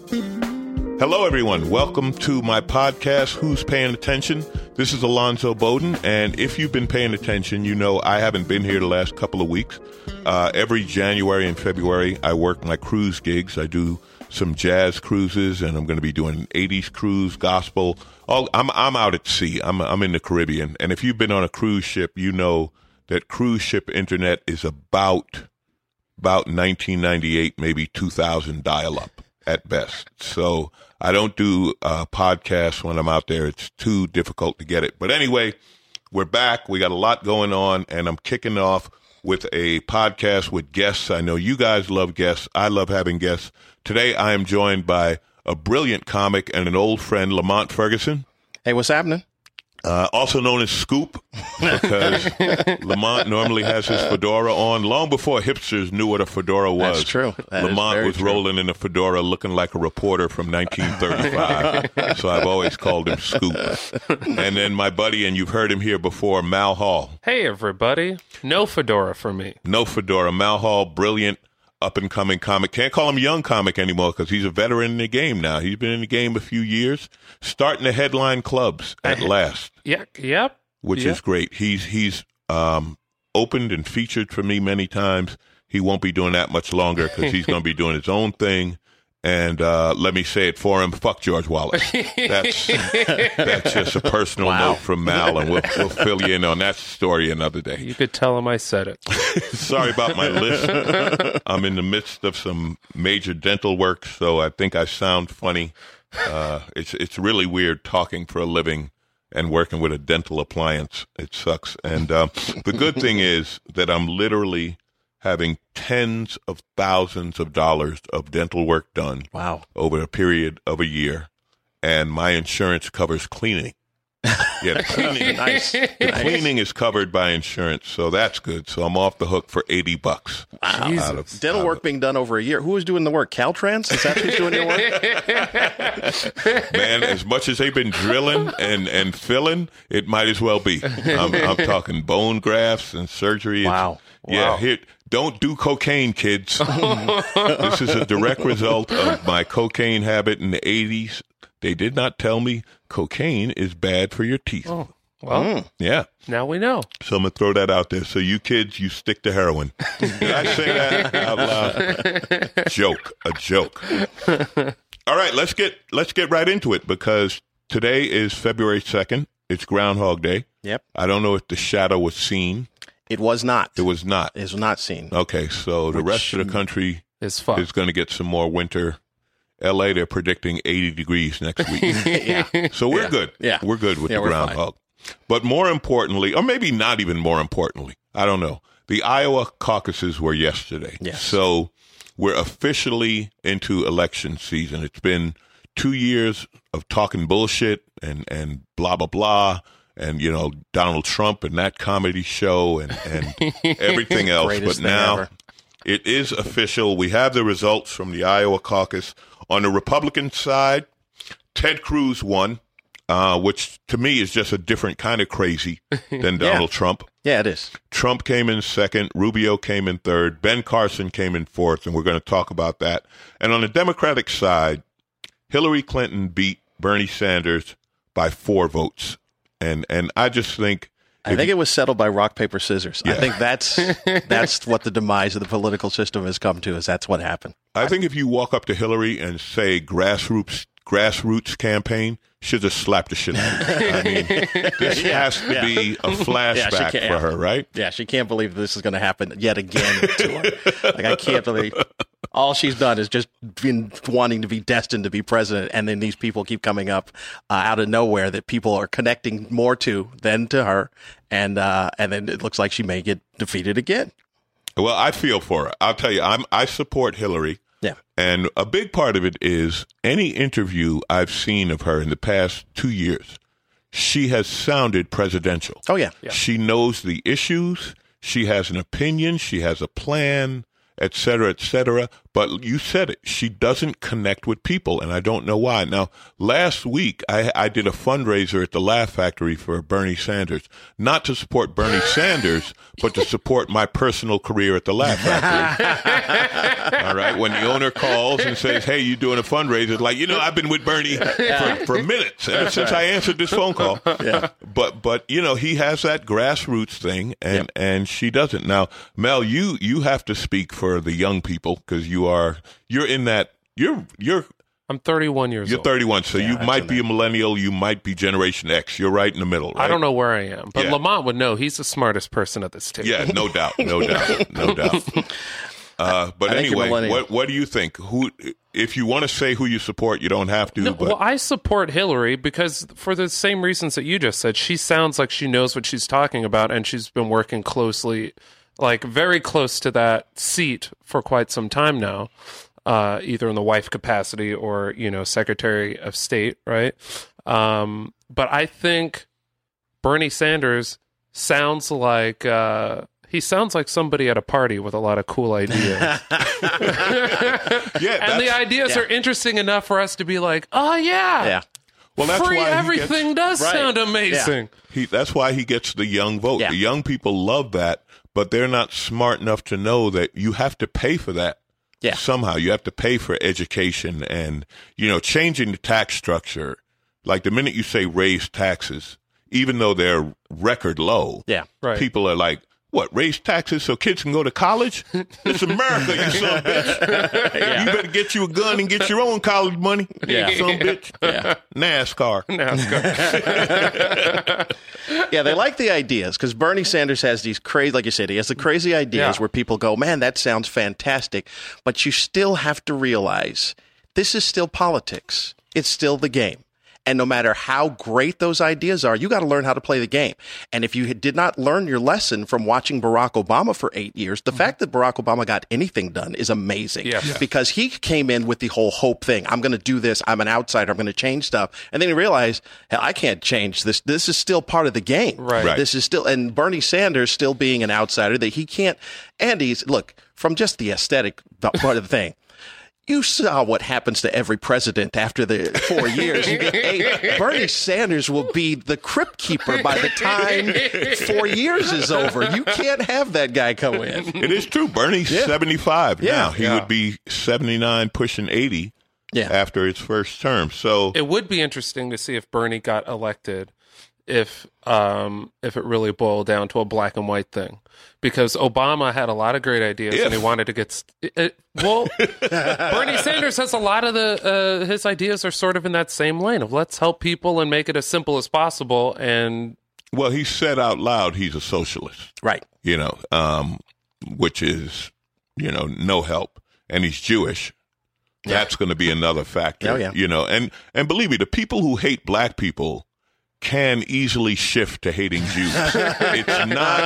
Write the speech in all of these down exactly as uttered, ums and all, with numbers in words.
Hello, everyone. Welcome to my podcast, Who's Paying Attention? This is Alonzo Bowden, and if you've been paying attention, you know I haven't been here the last couple of weeks. Uh, every January and February, I work my cruise gigs. I do some jazz cruises, and I'm going to be doing an eighties cruise, gospel. All, I'm I'm out at sea. I'm I'm in the Caribbean, and if you've been on a cruise ship, you know that cruise ship internet is about about nineteen ninety-eight, maybe two thousand dial-up at best. So I don't do uh, podcasts when I'm out there. It's too difficult to get it. But anyway, we're back. We got a lot going on, and I'm kicking off with a podcast with guests. I know you guys love guests. I love having guests. Today, I am joined by a brilliant comic and an old friend, Lamont Ferguson. Hey, what's happening? Uh, also known as Scoop, because Lamont normally has his fedora on. Long before hipsters knew what a fedora was. That's true. That Lamont was true. rolling in a fedora looking like a reporter from nineteen thirty-five. So I've always called him Scoop. And then my buddy, and you've heard him here before, Mal Hall. Hey, everybody. No fedora for me. No fedora. Mal Hall, brilliant, up-and-coming comic. Can't call him young comic anymore because he's a veteran in the game now. He's been in the game a few years, starting to headline clubs at last. Yeah, yep. Which yep. is great. He's he's um, opened and featured for me many times. He won't be doing that much longer because he's going to be doing his own thing. And uh, let me say it for him, fuck George Wallace. That's that's just a personal Wow. note from Mal, and we'll, we'll fill you in on that story another day. You could tell him I said it. Sorry about my list. I'm in the midst of some major dental work, so I think I sound funny. Uh, it's it's really weird talking for a living and working with a dental appliance. It sucks. And uh, the good thing is that I'm literally having tens of thousands of dollars of dental work done Wow. over a period of a year, and my insurance covers cleaning. Yeah, the cleaning, Nice. the cleaning is covered by insurance, so that's good. So I'm off the hook for eighty bucks. Wow. Out of- Dental out work of- being done over a year. Who was doing the work? Caltrans? Is that who's doing your work? Man, as much as they've been drilling and, and filling, it might as well be. I'm, I'm talking bone grafts and surgery. It's- Wow. Yeah, Wow. here, don't do cocaine, kids. This is a direct result of my cocaine habit in the eighties. They did not tell me cocaine is bad for your teeth. Oh, well, Mm. Yeah. now we know. So I'm going to throw that out there. So you kids, you stick to heroin. Did I say that out loud? Joke. A joke. All right, let's get let's get right into it because today is February second. It's Groundhog Day. Yep. I don't know if the shadow was seen. It was not. It was not. It was not seen. Okay, so the Which- rest of the country It's fun. is going to get some more winter. L A, they're predicting eighty degrees next week. Yeah. So we're Yeah. good. Yeah. We're good with Yeah, the we're fine. groundhog. But more importantly, or maybe not even more importantly, I don't know. The Iowa caucuses were yesterday. Yes. So we're officially into election season. It's been two years of talking bullshit and, and blah, blah, blah. And, you know, Donald Trump and that comedy show and, and everything else. Greatest But thing now ever. it is official. We have the results from the Iowa caucus. On the Republican side, Ted Cruz won, uh, which to me is just a different kind of crazy than Donald Trump. Yeah, it is. Trump came in second. Rubio came in third. Ben Carson came in fourth, and we're going to talk about that. And on the Democratic side, Hillary Clinton beat Bernie Sanders by four votes. And and I just think I think it was settled by rock, paper, scissors. I Yeah. think that's that's what the demise of the political system has come to, is that's what happened. I think if you walk up to Hillary and say grassroots grassroots campaign, she'll just slap the shit out of you. I mean, this has to yeah. be a flashback can't- for her, right? Yeah, she can't believe this is going to happen yet again to her. Like, I can't believe all she's done is just been wanting to be destined to be president, and then these people keep coming up uh, out of nowhere that people are connecting more to than to her, and uh, and then it looks like she may get defeated again. Well, I feel for her. I'll tell you, I'm I support Hillary. Yeah. And a big part of it is any interview I've seen of her in the past two years, she has sounded presidential. Oh, yeah. Yeah. She knows the issues. She has an opinion. She has a plan, et cetera, et cetera. But you said it. She doesn't connect with people, and I don't know why. Now, last week, I, I did a fundraiser at the Laugh Factory for Bernie Sanders. Not to support Bernie Sanders, but to support my personal career at the Laugh Factory. All right? When the owner calls and says, hey, you doing a fundraiser? It's like, you know, I've been with Bernie for, for minutes ever since I answered this phone call. Yeah. But, but you know, he has that grassroots thing, and, Yep. and she doesn't. Now, Mel, you, you have to speak for the young people because you are you're in that you're you're I'm thirty-one years you're old. thirty-one, so Yeah, you that's might in be there. a millennial, you might be Generation X. You're right in the middle, right? I don't know where I am, but Yeah. Lamont would know. He's the smartest person at this table. Yeah, no doubt, no doubt, no doubt. Uh, but I think you're anyway, millennial. what what do you think? Who, if you want to say who you support, you don't have to. No, but well, I support Hillary because for the same reasons that you just said. She sounds like she knows what she's talking about, and she's been working closely, like very close to that seat for quite some time now. Uh, either in the wife capacity or, you know, Secretary of State, right? Um, but I think Bernie Sanders sounds like uh, he sounds like somebody at a party with a lot of cool ideas. yeah, And the that's- ideas yeah. are interesting enough for us to be like, oh, yeah. Yeah. well, that's Free why he everything does Right. sound amazing. He, that's why he gets the young vote. Yeah. The young people love that, but they're not smart enough to know that you have to pay for that. Yeah. Somehow you have to pay for education and, you know, changing the tax structure. Like the minute you say raise taxes, even though they're record low, Yeah. Right. people are like, what, raise taxes so kids can go to college? It's America, you son of a bitch. Yeah. You better get you a gun and get your own college money, Yeah. you son of a bitch. Yeah. NASCAR. NASCAR. Yeah, they like the ideas because Bernie Sanders has these crazy, like you said, he has the crazy ideas Yeah. where people go, man, that sounds fantastic. But you still have to realize this is still politics. It's still the game. And no matter how great those ideas are, you got to learn how to play the game. And if you did not learn your lesson from watching Barack Obama for eight years, the fact that Barack Obama got anything done is amazing. Yeah. Yeah. Because he came in with the whole hope thing. I'm going to do this. I'm an outsider. I'm going to change stuff. And then he realized, hell, I can't change this. This is still part of the game. Right. Right. This is still, and Bernie Sanders still being an outsider that he can't, and he's, look, from just the aesthetic part of the thing, you saw what happens to every president after the four years. You get eight. Bernie Sanders will be the crypt keeper by the time four years is over. You can't have that guy come in. It is true. Bernie's Yeah. seventy-five Yeah. now. He Yeah. would be seventy-nine, pushing eighty Yeah. after his first term. So, It would be interesting to see if Bernie got elected, if um, if it really boiled down to a black and white thing, because Obama had a lot of great ideas If. and he wanted to get st- it, well. Bernie Sanders has a lot of the uh, his ideas are sort of in that same lane of let's help people and make it as simple as possible. And well, he said out loud he's a socialist, Right. you know, um, which is, you know, no help. And he's Jewish. That's going to be another factor, Oh, yeah. you know. And, and believe me, the people who hate black people can easily shift to hating Jews. It's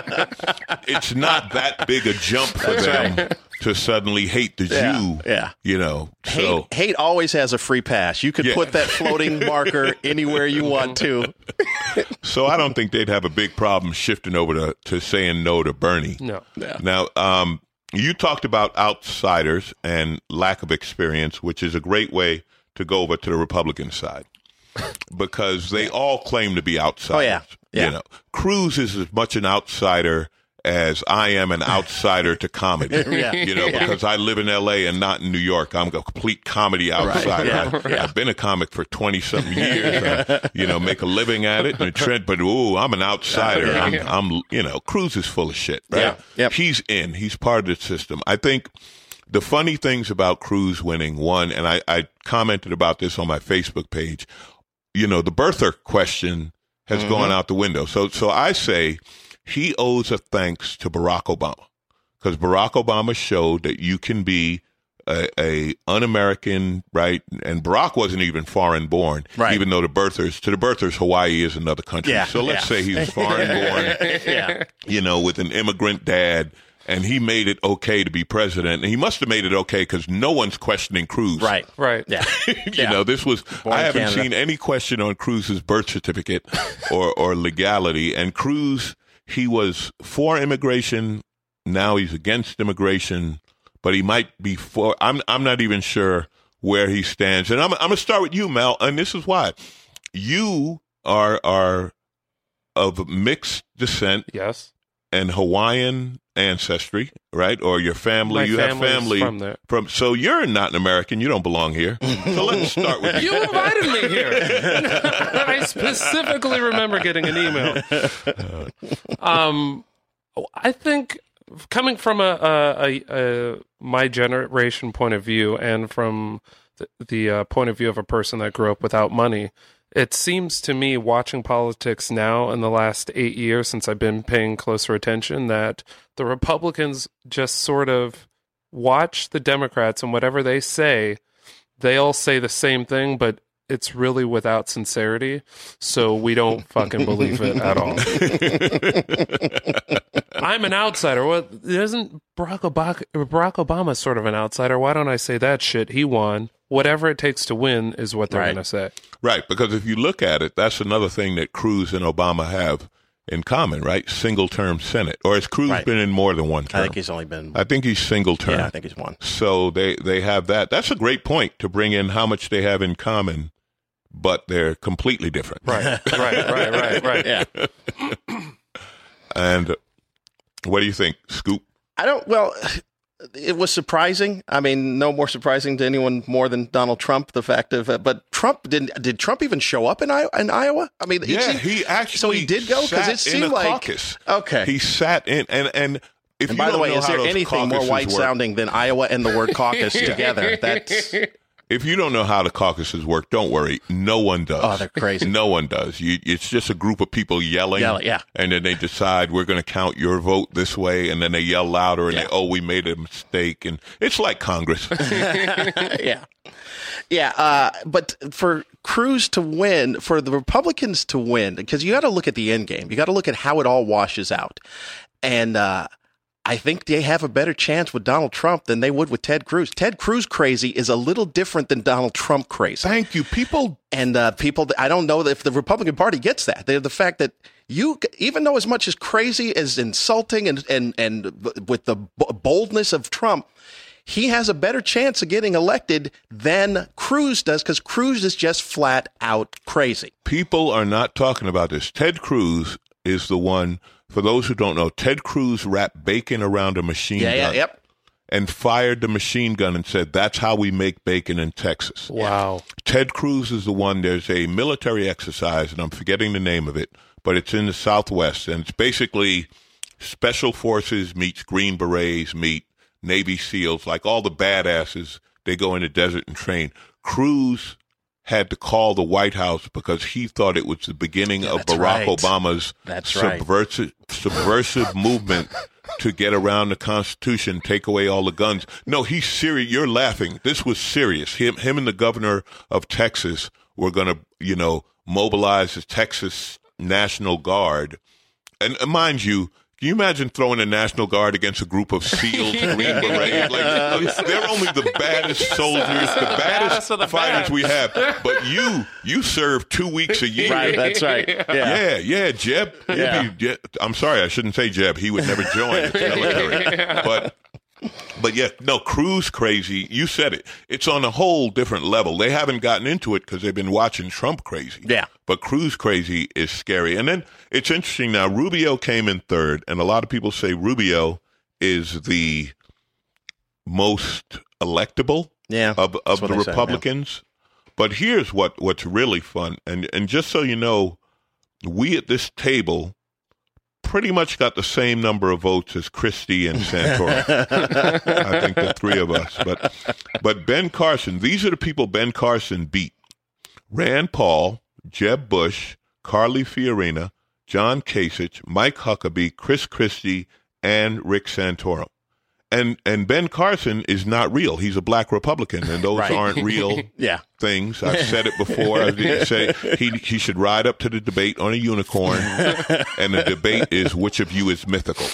not it's not that big a jump for them to suddenly hate the Yeah, Jew. yeah. You know. Hate, So hate always has a free pass. You could Yeah. put that floating marker anywhere you want to. so I don't think they'd have a big problem shifting over to, to saying no to Bernie. no, Yeah. Now, um, you talked about outsiders and lack of experience, which is a great way to go over to the Republican side. Because they all claim to be outsiders. Oh, yeah. Yeah. You know, Cruz is as much an outsider as I am an outsider to comedy. Yeah. You know, Yeah. because I live in L A and not in New York. I'm a complete comedy outsider. Yeah. I, Yeah. I've been a comic for twenty something years. I, you know, make a living at it and a trend, but ooh, I'm an outsider. Yeah. I'm, I'm, you know, Cruz is full of shit, right? Yeah. Yep. He's in. He's part of the system. I think the funny things about Cruz winning, one, and I, I commented about this on my Facebook page, you know, the birther question has Mm-hmm. gone out the window. So, so I say he owes a thanks to Barack Obama, because Barack Obama showed that you can be a, a un-American, right? And Barack wasn't even foreign born, Right. even though the birthers, to the birthers, Hawaii is another country. Yeah, So let's yeah. say he was foreign born, Yeah. you know, with an immigrant dad, and he made it okay to be president. And he must have made it okay because no one's questioning Cruz. Right. right, Yeah. You Yeah. know, this was, Born I in haven't Canada. seen any question on Cruz's birth certificate or, or legality. And Cruz, he was for immigration. Now he's against immigration. but he might be for. I'm I'm not even sure where he stands. And I'm I'm gonna start with you, Mel, and this is why. You are are of mixed descent, Yes. and Hawaiian ancestry, right? Or your family, My you have family's family from there. from. So you're not an American. You don't belong here. So let's start with you. You invited me here. I specifically remember getting an email. Um, I think coming from a, a, a, a my generation point of view, and from the, the uh, point of view of a person that grew up without money, it seems to me, watching politics now in the last eight years since I've been paying closer attention, that the Republicans just sort of watch the Democrats, and whatever they say, they all say the same thing, but it's really without sincerity, so we don't fucking believe it at all. I'm an outsider. What isn't Barack Obama, Barack Obama sort of an outsider? Why don't I say that shit? He won. Whatever it takes to win is what they're Right. going to say. Right, because if you look at it, that's another thing that Cruz and Obama have in common, right? Single-term Senate. Or has Cruz Right. been in more than one term? I think he's only been. I think he's single-term. Yeah, I think he's one. So they, they have that. That's a great point to bring in how much they have in common, but they're completely different. Right, right, right, right, right. Yeah. And what do you think, Scoop? I don't. Well, it was surprising. I mean, no more surprising to anyone more than Donald Trump. The fact of, uh, but Trump didn't. Did Trump even show up in Iowa? In Iowa? I mean, Yeah, seemed- he actually So he did go because it sat in seemed a like caucus. okay. He sat in, and and if and you by the don't way, know is how there those anything more caucuses white work- sounding than Iowa and the word caucus together? That's If you don't know how the caucuses work, don't worry. No one does. Oh, they're crazy. No one does. You, it's just a group of people yelling. Yelling, yeah. And then they decide we're going to count your vote this way, and then they yell louder, and Yeah. they, oh, we made a mistake. And it's like Congress. yeah. Yeah, uh, but for Cruz to win, for the Republicans to win, because you got to look at the end game. You got to look at how it all washes out. And uh, I think they have a better chance with Donald Trump than they would with Ted Cruz. Ted Cruz crazy is a little different than Donald Trump crazy. Thank you. People. And uh, people, I don't know if the Republican Party gets that. They're the fact that you, even though as much as crazy, as insulting, and and and with the boldness of Trump, he has a better chance of getting elected than Cruz does, because Cruz is just flat out crazy. People are not talking about this. Ted Cruz is the one, for those who don't know, Ted Cruz wrapped bacon around a machine Yeah, yeah, gun yep. and fired the machine gun and said, that's how we make bacon in Texas. Wow. Ted Cruz is the one, there's a military exercise, and I'm forgetting the name of it, but it's in the Southwest, and it's basically Special Forces meets Green Berets meet Navy SEALs, like all the badasses, they go in the desert and train. Cruz had to call the White House because he thought it was the beginning Yeah, of that's Barack right. Obama's That's right. subversive, subversive movement to get around the Constitution, take away all the guns. No, he's serious. You're laughing. This was serious. Him, him and the governor of Texas were going to, you know, mobilize the Texas National Guard. And uh, mind you, can you imagine throwing a National Guard against a group of SEALs, Green Berets? Like, they're only the baddest soldiers, the baddest of the fighters bad. we have. But you, you serve two weeks a year. Right, that's right. Yeah. Yeah, yeah, Jeb. He'd Yeah. be- Je- I'm sorry, I shouldn't say Jeb. He would never join the military. But, but yeah, no, Cruz crazy. You said it. It's on a whole different level. They haven't gotten into it because they've been watching Trump crazy. Yeah. But Cruz crazy is scary. And then it's interesting now, Rubio came in third, and a lot of people say Rubio is the most electable Yeah, of, that's of what the they say, yeah. Republicans. But here's what, what's really fun. And, and just so you know, we at this table pretty much got the same number of votes as Christie and Santorum. I think the three of us. But, but Ben Carson, these are the people Ben Carson beat. Rand Paul, Jeb Bush, Carly Fiorina, John Kasich, Mike Huckabee, Chris Christie, and Rick Santorum. And and Ben Carson is not real. He's a black Republican, and those Right. aren't real Yeah. things. I've said it before. I did say he he should ride up to the debate on a unicorn, and the debate is which of you is mythical.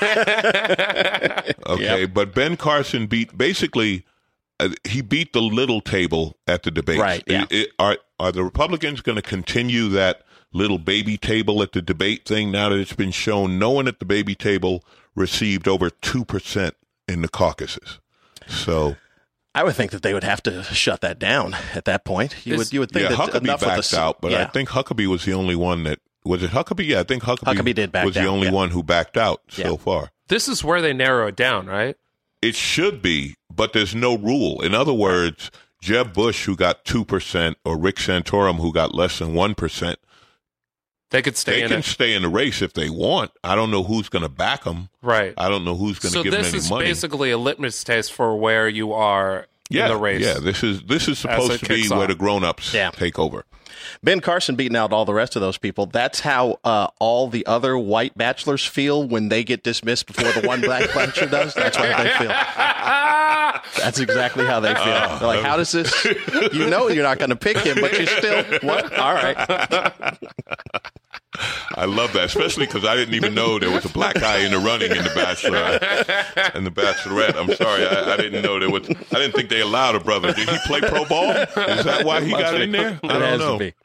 Okay, Yep. but Ben Carson beat basically. Uh, he beat the little table at the debate. Right, yeah. are are the Republicans going to continue that little baby table at the debate thing now that it's been shown no one at the baby table received over two percent in the caucuses? So I would think that they would have to shut that down at that point. You Is- would you would think yeah, that Huckabee enough backed of the out, but yeah. I think Huckabee was the only one that was it. Huckabee, yeah, I think Huckabee, Huckabee did back was the down, only yeah. one who backed out Yeah. so far. This is where they narrow it down, right? It should be, but there's no rule. In other words, Jeb Bush, who got two percent, or Rick Santorum, who got less than one percent, They could stay they in can it. stay in the race if they want. I don't know who's going to back them. Right. I don't know who's going to So give them this any is money. basically a litmus test for where you are yeah, in the race. yeah. This is this is As supposed it to be kicks where off. the grown-ups Yeah. take over. Ben Carson beating out all the rest of those people. That's how uh, all the other white bachelors feel when they get dismissed before the one black bachelor does. That's how they feel. That's exactly how they feel. They're like, how does this? You know you're not going to pick him, but you still, what? All right. I love that, especially because I didn't even know there was a black guy in the running in the Bachelor and the Bachelorette. I'm sorry, I, I didn't know there was. I didn't think they allowed a brother. Did he play pro ball? Is that why he got in there? I It don't has know. to be.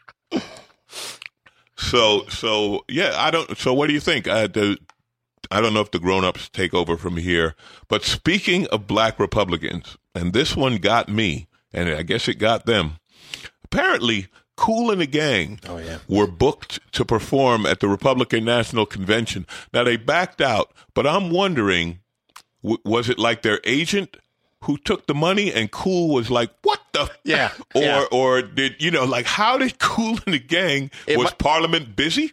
So, so yeah, I don't. So, what do you think? I, the, I don't know if the grown-ups take over from here. But speaking of black Republicans, and this one got me, and I guess it got them. Apparently, Kool and the Gang Oh, yeah. were booked to perform at the Republican National Convention. Now, they backed out, but I'm wondering, w- was it like their agent who took the money and Kool was like, what the? Yeah, Or, yeah. or did, you know, like, how did Kool and the Gang, It was might- Parliament busy?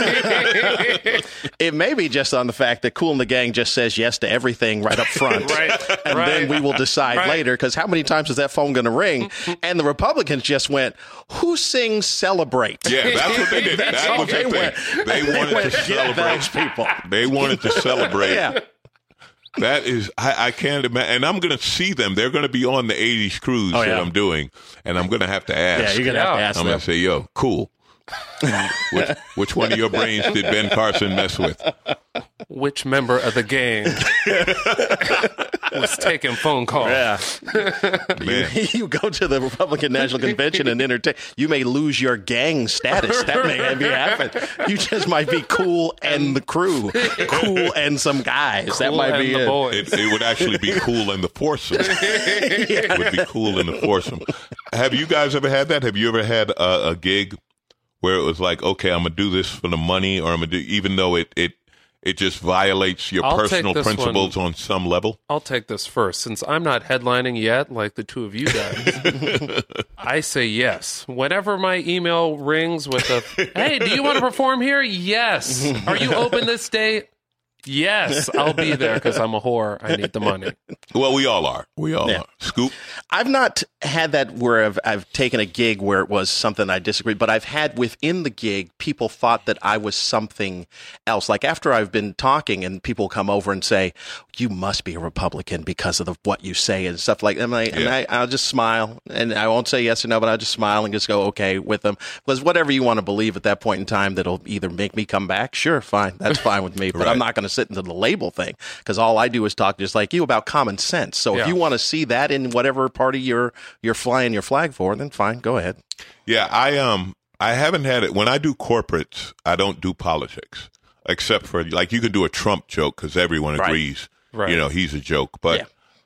It may be just on the fact that Kool and the Gang just says yes to everything right up front. Right. And right. then we will decide Right. later, because how many times is that phone going to ring? And the Republicans just went, who sings Celebrate? Yeah, that's what they did. That's That all was they their went. thing. They They wanted went, to "Get celebrate. those people." They wanted to celebrate. Yeah. That is, I, I can't imagine. And I'm going to see them. They're going to be on the eighties cruise Oh, that yeah. I'm doing. And I'm going to have to ask. Yeah, you're going to have to Yeah. ask I'm them. going to say, yo, Cool. which, which one of your brains did Ben Carson mess with? Which member of the gang was taking phone calls? Yeah. Man. You go to the Republican National Convention and entertain. You may lose your gang status. That may have happen. You just might be Cool and the crew, Cool and some guys. that Kool might and be the it. boys. It, it would actually be Cool in the foursome. It would be Cool in the foursome. Have you guys ever had that? Have you ever had a, a gig where it was like, okay, I'm gonna do this for the money, or I'm gonna do, even though it it it just violates your I'll take personal this principles on some level? I'll take this first. Since I'm not headlining yet, like the two of you guys, I say yes. Whenever my email rings with a, hey, do you want to perform here? Yes. Are you open this day? Yes, I'll be there because I'm a whore. I need the money. Well, we all are. We all Yeah. are. Scoop. I've not had that where I've, I've taken a gig where it was something I disagreed, but I've had within the gig, people thought that I was something else. Like after I've been talking and people come over and say, you must be a Republican because of the, what you say and stuff like that. And, I, and Yeah. I, I'll just smile and I won't say yes or no, but I'll just smile and just go, okay, with them. Because whatever you want to believe at that point in time, that'll either make me come back. Sure, fine. That's fine with me. But Right. I'm not going to sit into the label thing because all I do is talk just like you about common sense. So Yeah. if you want to see that in whatever party you're you're flying your flag for, then fine, go ahead. Yeah, I um I haven't had it when I do corporates. I don't do politics except for like you can do a Trump joke because everyone Right. agrees. Right. You know he's a joke, but Yeah.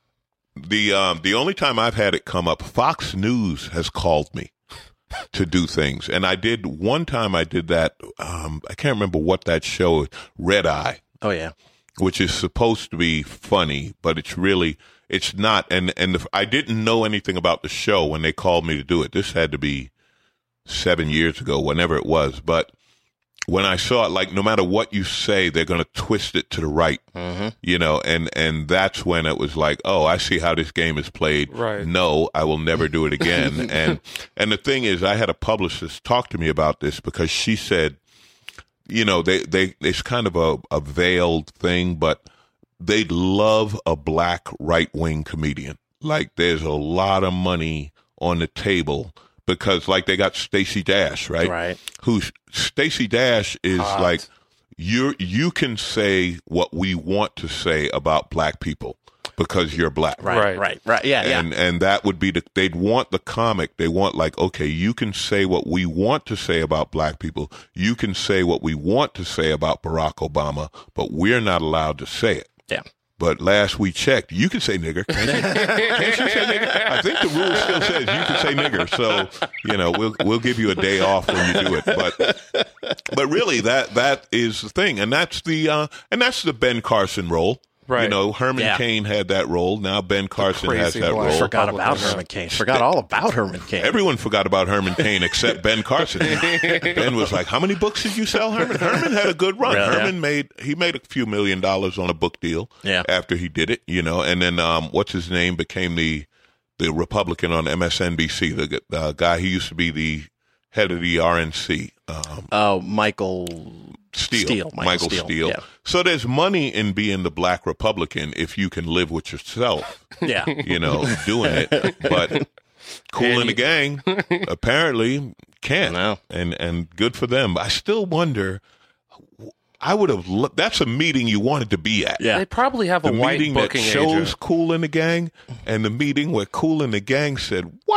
the um the only time I've had it come up, Fox News has called me to do things, and I did one time. I did that. Um, I can't remember what that show is. Red Eye, Oh yeah. which is supposed to be funny, but it's really it's not. And and the, I didn't know anything about the show when they called me to do it. This had to be seven years ago, whenever it was. But when I saw it, like no matter what you say, they're going to twist it to the right, Mm-hmm. you know. And and that's when it was like, oh, I see how this game is played. Right. No, I will never do it again. and and the thing is, I had a publicist talk to me about this because she said, you know, they, they it's kind of a, a veiled thing, but they'd love a black right-wing comedian. Like there's a lot of money on the table because like they got Stacey Dash, right? Right. Who's Stacey Dash is Hot. like you you can say what we want to say about black people because you're black. Right. Right. Right. Right. Yeah. Yeah. And and that would be the they'd want the comic. They want like, okay, you can say what we want to say about black people. You can say what we want to say about Barack Obama, but we're not allowed to say it. Yeah. but last we checked, you can say nigger. Can't you, can't you say nigger? I think the rule still says you can say nigger. So, you know, we'll we'll give you a day off when you do it. But but really, that that is the thing, and that's the uh, and that's the Ben Carson role. Right. You know, Herman Yeah. Cain had that role. Now Ben Carson has crazy that black role. Forgot about Republican. Herman Cain. Forgot all about Herman Cain. Everyone forgot about Herman Cain except Ben Carson. Ben was like, "How many books did you sell, Herman?" Herman had a good run. Yeah, Herman yeah. made he made a few million dollars on a book deal. Yeah. After he did it, you know, and then um, what's his name became the the Republican on M S N B C. The uh, guy he used to be the head of the R N C. Um, Oh, Michael Steele, Steele, Michael, Michael Steele. Steele, yeah. So there's money in being the black Republican if you can live with yourself, Yeah. you know, doing it. But Cool in the Gang apparently can't, No. and and good for them. I still wonder. I would have. lo- That's a meeting you wanted to be at. Yeah. They probably have The a white meeting that booking shows agent. Cool in the Gang, and the meeting where Cool in the Gang said, "What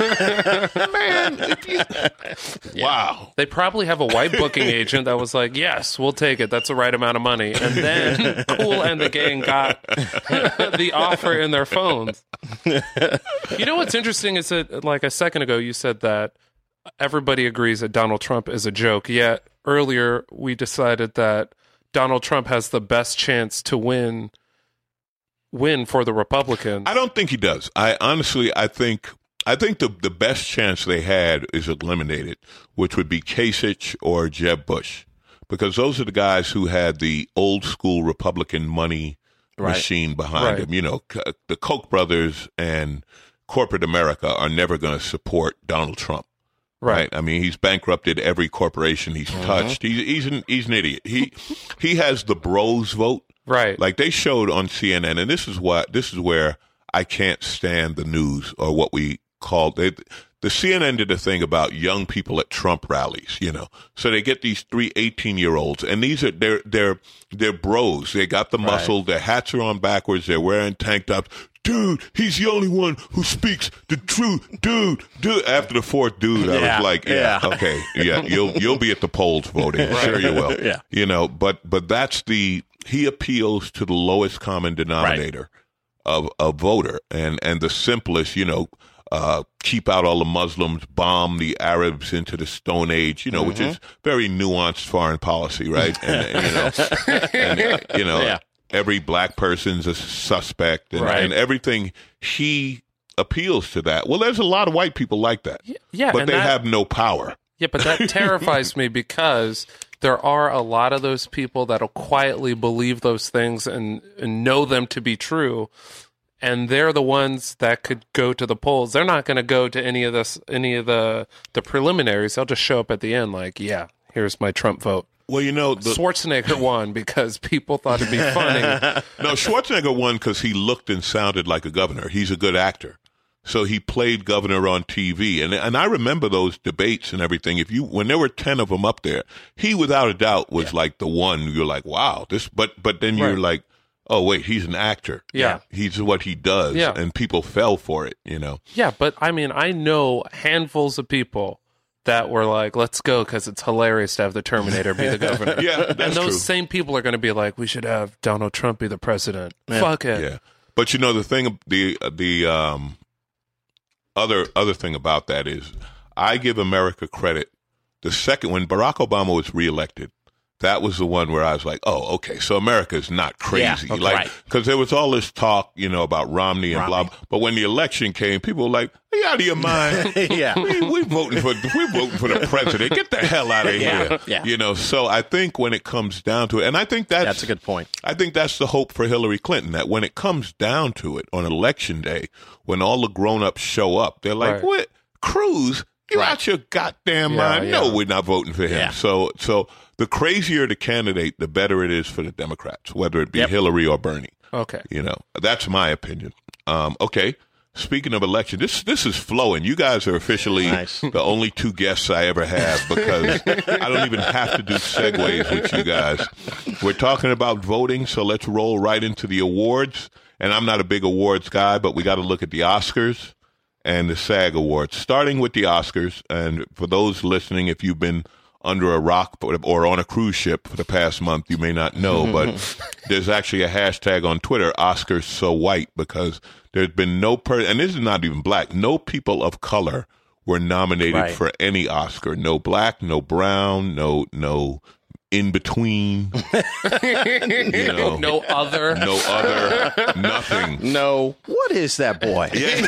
the man? If you, wow." They probably have a white booking agent that was like, "Yes, we'll take it. That's the right amount of money." And then Cool and the Gang got the offer in their phones. You know what's interesting is that, like a second ago, you said that everybody agrees that Donald Trump is a joke. Yet earlier we decided that Donald Trump has the best chance to win win for the Republicans. I don't think he does. I honestly, I think, I think the the best chance they had is eliminated, which would be Kasich or Jeb Bush, because those are the guys who had the old school Republican money Right. machine behind Right. them. You know, c- the Koch brothers and corporate America are never going to support Donald Trump. Right. I mean, he's bankrupted every corporation he's touched. He's he's an he's an idiot. He he has the bros vote. Right. Like they showed on C N N, and this is what this is where I can't stand the news, or what we call they, the C N N did a thing about young people at Trump rallies, you know. So they get these three eighteen-year-olds, and these are they're they're they're bros. They got the muscle. Their hats are on backwards. They're wearing tank tops. Dude, he's the only one who speaks the truth. Dude, dude. After the fourth dude, I Yeah, was like, yeah, yeah. okay, yeah, you'll you'll be at the polls voting. Sure you will. Yeah. You know, but but that's the he appeals to the lowest common denominator of a voter, and and the simplest, you know, uh, keep out all the Muslims, bomb the Arabs into the Stone Age, you know, which is very nuanced foreign policy, right? And, and, you know, and, you know, Yeah. every black person's a suspect, and, Right. and everything. He appeals to that. Well, there's a lot of white people like that, yeah, but and they that- have no power. Yeah, but that terrifies me because there are a lot of those people that'll quietly believe those things and, and know them to be true. And they're the ones that could go to the polls. They're not going to go to any of this, any of the the preliminaries. They'll just show up at the end, like, yeah, here's my Trump vote. Well, you know, the, Schwarzenegger won because people thought it'd be funny. no, Schwarzenegger won because he looked and sounded like a governor. He's a good actor. So he played governor on T V. And and I remember those debates and everything. If you when there were ten of them up there, he without a doubt was like the one you're like, wow, this but but then you're Right. like, oh wait, he's an actor. Yeah. He's what he does. Yeah. And people fell for it, you know. Yeah, but I mean, I know handfuls of people that were like, let's go because it's hilarious to have the Terminator be the governor. Yeah, And that's those true. same people are going to be like, we should have Donald Trump be the president. Fuck it. Yeah. But you know the thing the the um other other thing about that is I give America credit. The second when Barack Obama was reelected, that was the one where I was like, oh, okay, so America is not crazy. Yeah, okay, like, right. because there was all this talk, you know, about Romney and Romney. blah, but when the election came, people were like, are you out of your mind? Yeah. we, we voting for we voting for the president. Get the hell out of Yeah, here. yeah. You know, so I think when it comes down to it, and I think that's That's a good point. I think that's the hope for Hillary Clinton, that when it comes down to it on election day, when all the grown-ups show up, they're like, Right. what? Cruz, you Right. out your goddamn Yeah, mind? yeah. No, we're not voting for him. Yeah. So so the crazier the candidate, the better it is for the Democrats, whether it be Yep. Hillary or Bernie. Okay. You know, that's my opinion. Um, okay. Speaking of election, this this is flowing. You guys are officially Nice. the only two guests I ever have because I don't even have to do segues with you guys. We're talking about voting, so let's roll right into the awards. And I'm not a big awards guy, but we got to look at the Oscars and the SAG Awards. Starting with the Oscars, and for those listening, if you've been under a rock or on a cruise ship for the past month, you may not know, but there's actually a hashtag on Twitter, Oscars So White, because there's been no per and this is not even black, no people of color were nominated Right. for any Oscar. No black, no brown, no no in between. you know, No other. no other, nothing. No. What is that boy?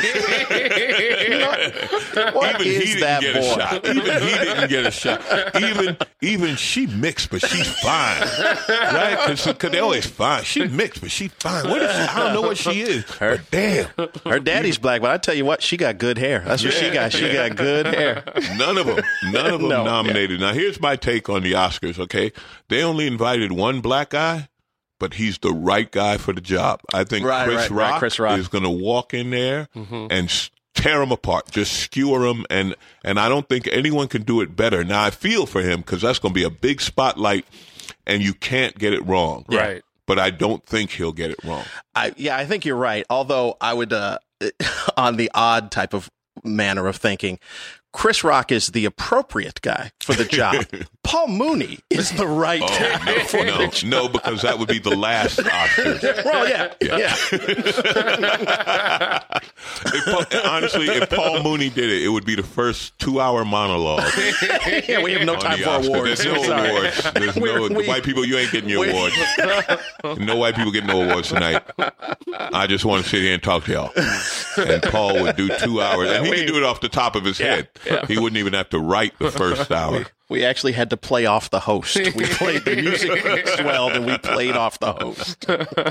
What Even is he didn't that get boy? a shot. Even he didn't get a shot. Even even she mixed, but she's fine, right? Because they always fine. She mixed, but she's fine. What is she? I don't know what she is. Her- But damn, Her daddy's black, but I tell you what, she got good hair. That's what she Yeah. got. She got good hair. none of them, none of them No, nominated. Now here's my take on the Oscars. Okay, they only invited one black guy, but he's the right guy for the job. I think Right, Chris, right, Rock right, Chris Rock. is going to walk in there and s- tear them apart, just skewer them, and and I don't think anyone can do it better. Now I feel for him because that's going to be a big spotlight, and you can't get it wrong. Right. But I don't think he'll get it wrong. I, yeah, I think you're right. Although I would, uh, on the odd type of manner of thinking, Chris Rock is the appropriate guy for the job. Paul Mooney is the right guy Oh, for no, the no, job. no, because that would be the last Oscars. Well, yeah, yeah. If Paul- honestly, if Paul Mooney did it, it would be the first two-hour monologue. Yeah, we have no on time the for Oscars. awards. There's no Sorry. awards. There's We're- no we- white people. You ain't getting your we- awards. No white people getting no awards tonight. I just want to sit here and talk to y'all. And Paul would do two hours, and he We- could do it off the top of his Yeah, head. yeah. He wouldn't even have to write the first hour. We actually had to play off the host. We played the music swelled and we played off the host.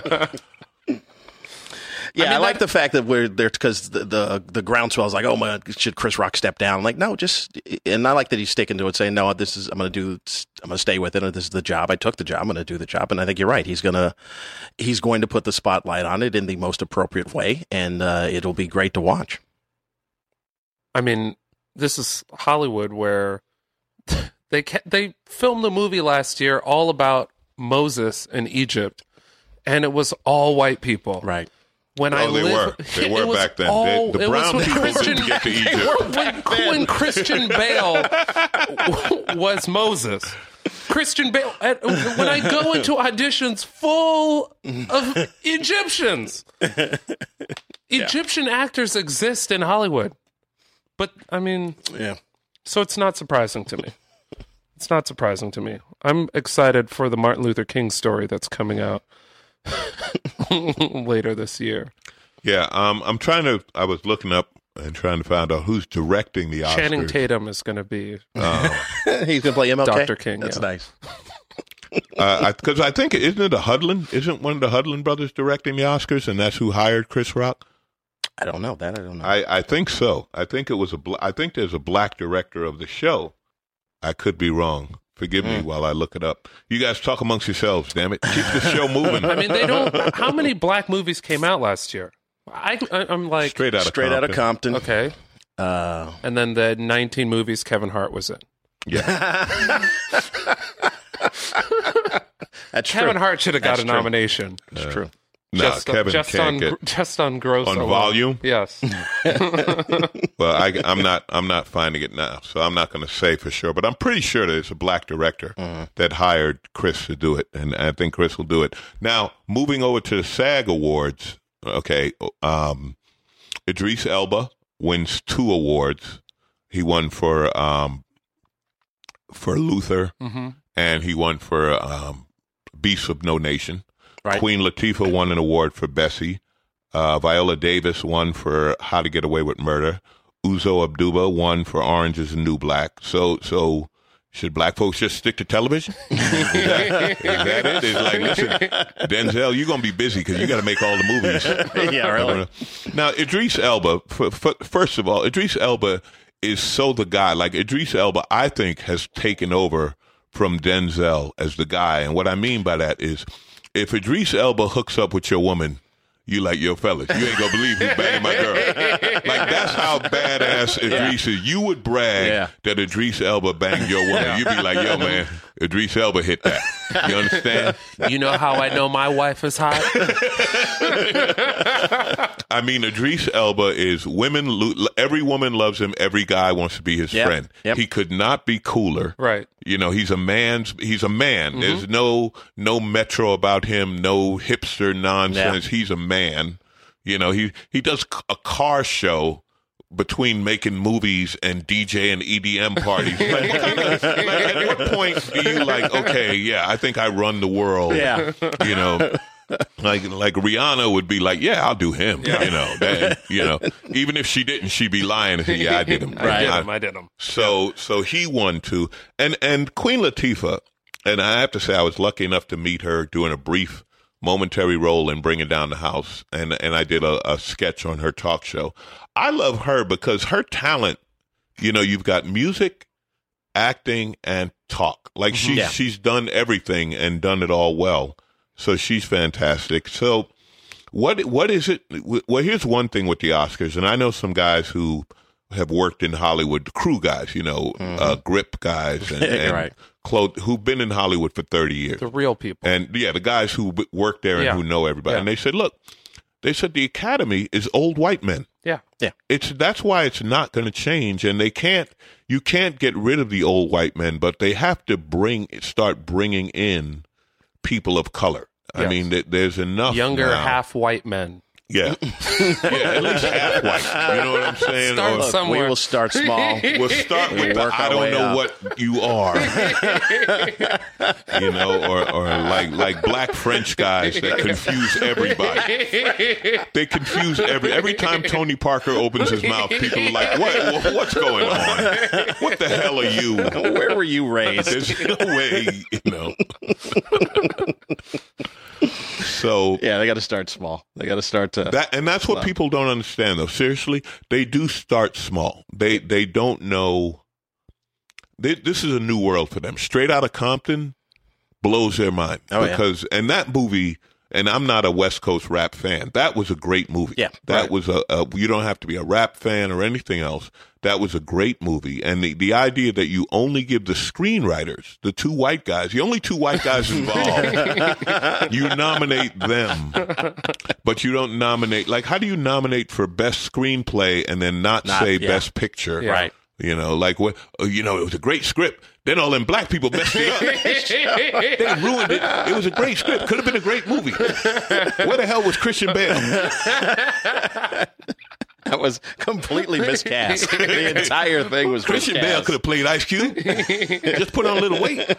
Yeah, I, mean, like that- the fact that we're there because the, the the groundswell is like, oh my, should Chris Rock step down? I'm like, no, just and I like that he's sticking to it, saying, no, this is I'm going to do, I'm going to stay with it. This is the job. I took the job. I'm going to do the job, and I think you're right. He's gonna he's going to put the spotlight on it in the most appropriate way, and uh, it'll be great to watch. I mean, this is Hollywood where they ca- they filmed the movie last year all about Moses in Egypt, and it was all white people. Right. When I Oh, they live, were. They it were was back then. all- They- the it was brown when people Christian, didn't get to they Egypt. were when, when Christian Bale was Moses. Christian Bale. at- When I go into auditions full of Egyptians, Egyptian actors exist in Hollywood. But I mean, Yeah. so it's not surprising to me. It's not surprising to me. I'm excited for the Martin Luther King story that's coming out later this year. Yeah, um, I'm trying to. I was looking up and trying to find out who's directing the Oscars. Channing Tatum is going to be Uh, He's going to play M L K? Doctor King, That's yeah. nice. because I, I think isn't it a Hudlin? Isn't one of the Hudlin brothers directing the Oscars, and that's who hired Chris Rock? I don't know. That I don't know. I, I think so. I think it was a. Bl- I think there's a black director of the show. I could be wrong. Forgive me while I look it up. You guys talk amongst yourselves. Damn it, keep the show moving. I mean, they don't. How many black movies came out last year? I, I I'm like Straight out of Straight out of Compton. Compton. okay, Uh, and then the nineteen movies Kevin Hart was in. Yeah, that's Kevin true. Hart should have got That's a true. nomination. That's true. no, just Kevin just can't on get. gr- just on gross on alone. volume? Yes. Well, I, I'm not. I'm not finding it now, so I'm not going to say for sure. But I'm pretty sure there's a black director that hired Chris to do it, and I think Chris will do it. Now, moving over to the SAG Awards. Okay, um, Idris Elba wins two awards. He won for um, for Luther, hmm and he won for um, Beasts of No Nation. Right. Queen Latifah won an award for Bessie. Uh, Viola Davis won for How to Get Away with Murder. Uzo Aduba won for Orange is the New Black. So, so should black folks just stick to television? is, that, is that it? It's like, listen, Denzel, you're gonna be busy because you got to make all the movies. Yeah, really. Now, Idris Elba. F- f- first of all, Idris Elba is so the guy. Like Idris Elba, I think has taken over from Denzel as the guy. And what I mean by that is, if Idris Elba hooks up with your woman, you like, yo, fellas, you ain't gonna believe who's banging my girl. Like, that's how badass Idris is. You would brag Yeah. that Idris Elba banged your woman. You'd be like, yo, man, Idris Elba hit that. You understand? You know how I know my wife is hot? I mean, Idris Elba is women. lo- Every woman loves him. Every guy wants to be his Yep. friend. Yep. He could not be cooler. Right. You know, he's a man's. He's a man. There's no no metro about him. No hipster nonsense. He's a man. You know, he he does c- a car show between making movies and DJing E D M parties. Like, what kind of, like, at what point do you like? Okay, yeah, I think I run the world. Yeah. You know. Like like Rihanna would be like, yeah, I'll do him. You know, that, you know, even if she didn't, she'd be lying and say, yeah, I did him. I did I- him. I did him. So so he won too, and and Queen Latifah, and I have to say I was lucky enough to meet her doing a brief momentary role in Bringing Down the House, and and I did a, a sketch on her talk show. I love her because her talent, you know, you've got music, acting, and talk. Like she's Yeah. she's done everything and done it all well. So she's fantastic. So what what is it? Well, here's one thing with the Oscars, and I know some guys who have worked in Hollywood, crew guys, you know, uh, grip guys, and, and Right. clo- who've been in Hollywood for thirty years. The real people. And yeah, the guys who b- work there and Yeah. who know everybody. Yeah. And they said, look, they said the Academy is old white men. Yeah. It's that's why it's not going to change, and they can't. You can't get rid of the old white men, but they have to bring start bringing in people of color. I Yes. mean, th- there's enough Younger now. half white men. Yeah, yeah, at least half white. You know what I'm saying? Start Or- some- We Somewhere. will start small. We'll start We with the, work I our don't way know up. what you are. You know, or, or like like black French guys that confuse everybody. They confuse every every time Tony Parker opens his mouth, people are like, what what's going on? What the hell are you? Where were you raised? There's no way, you know. So Yeah, they got to start small. They got to start to. that and that's what people don't understand though. Seriously, they do start small. They they don't know. They, this is a new world for them. Straight Outta Compton blows their mind Oh, yeah. because and that movie. And I'm not a West Coast rap fan. That was a great movie. Yeah, that right. was a, a. You don't have to be a rap fan or anything else. That was a great movie. And the, the idea that you only give the screenwriters, the two white guys, the only two white guys involved, you nominate them, but you don't nominate. Like, how do you nominate for best screenplay and then not, Not- say yeah. best picture? Yeah. Right. You know, like what? Oh, you know, it was a great script. Then all them black people messed it up. They ruined it. It was a great script. Could have been a great movie. Where the hell was Christian Bale? That was completely miscast. The entire thing was Christian miscast. Bale could have played Ice Cube. Just put on a little weight.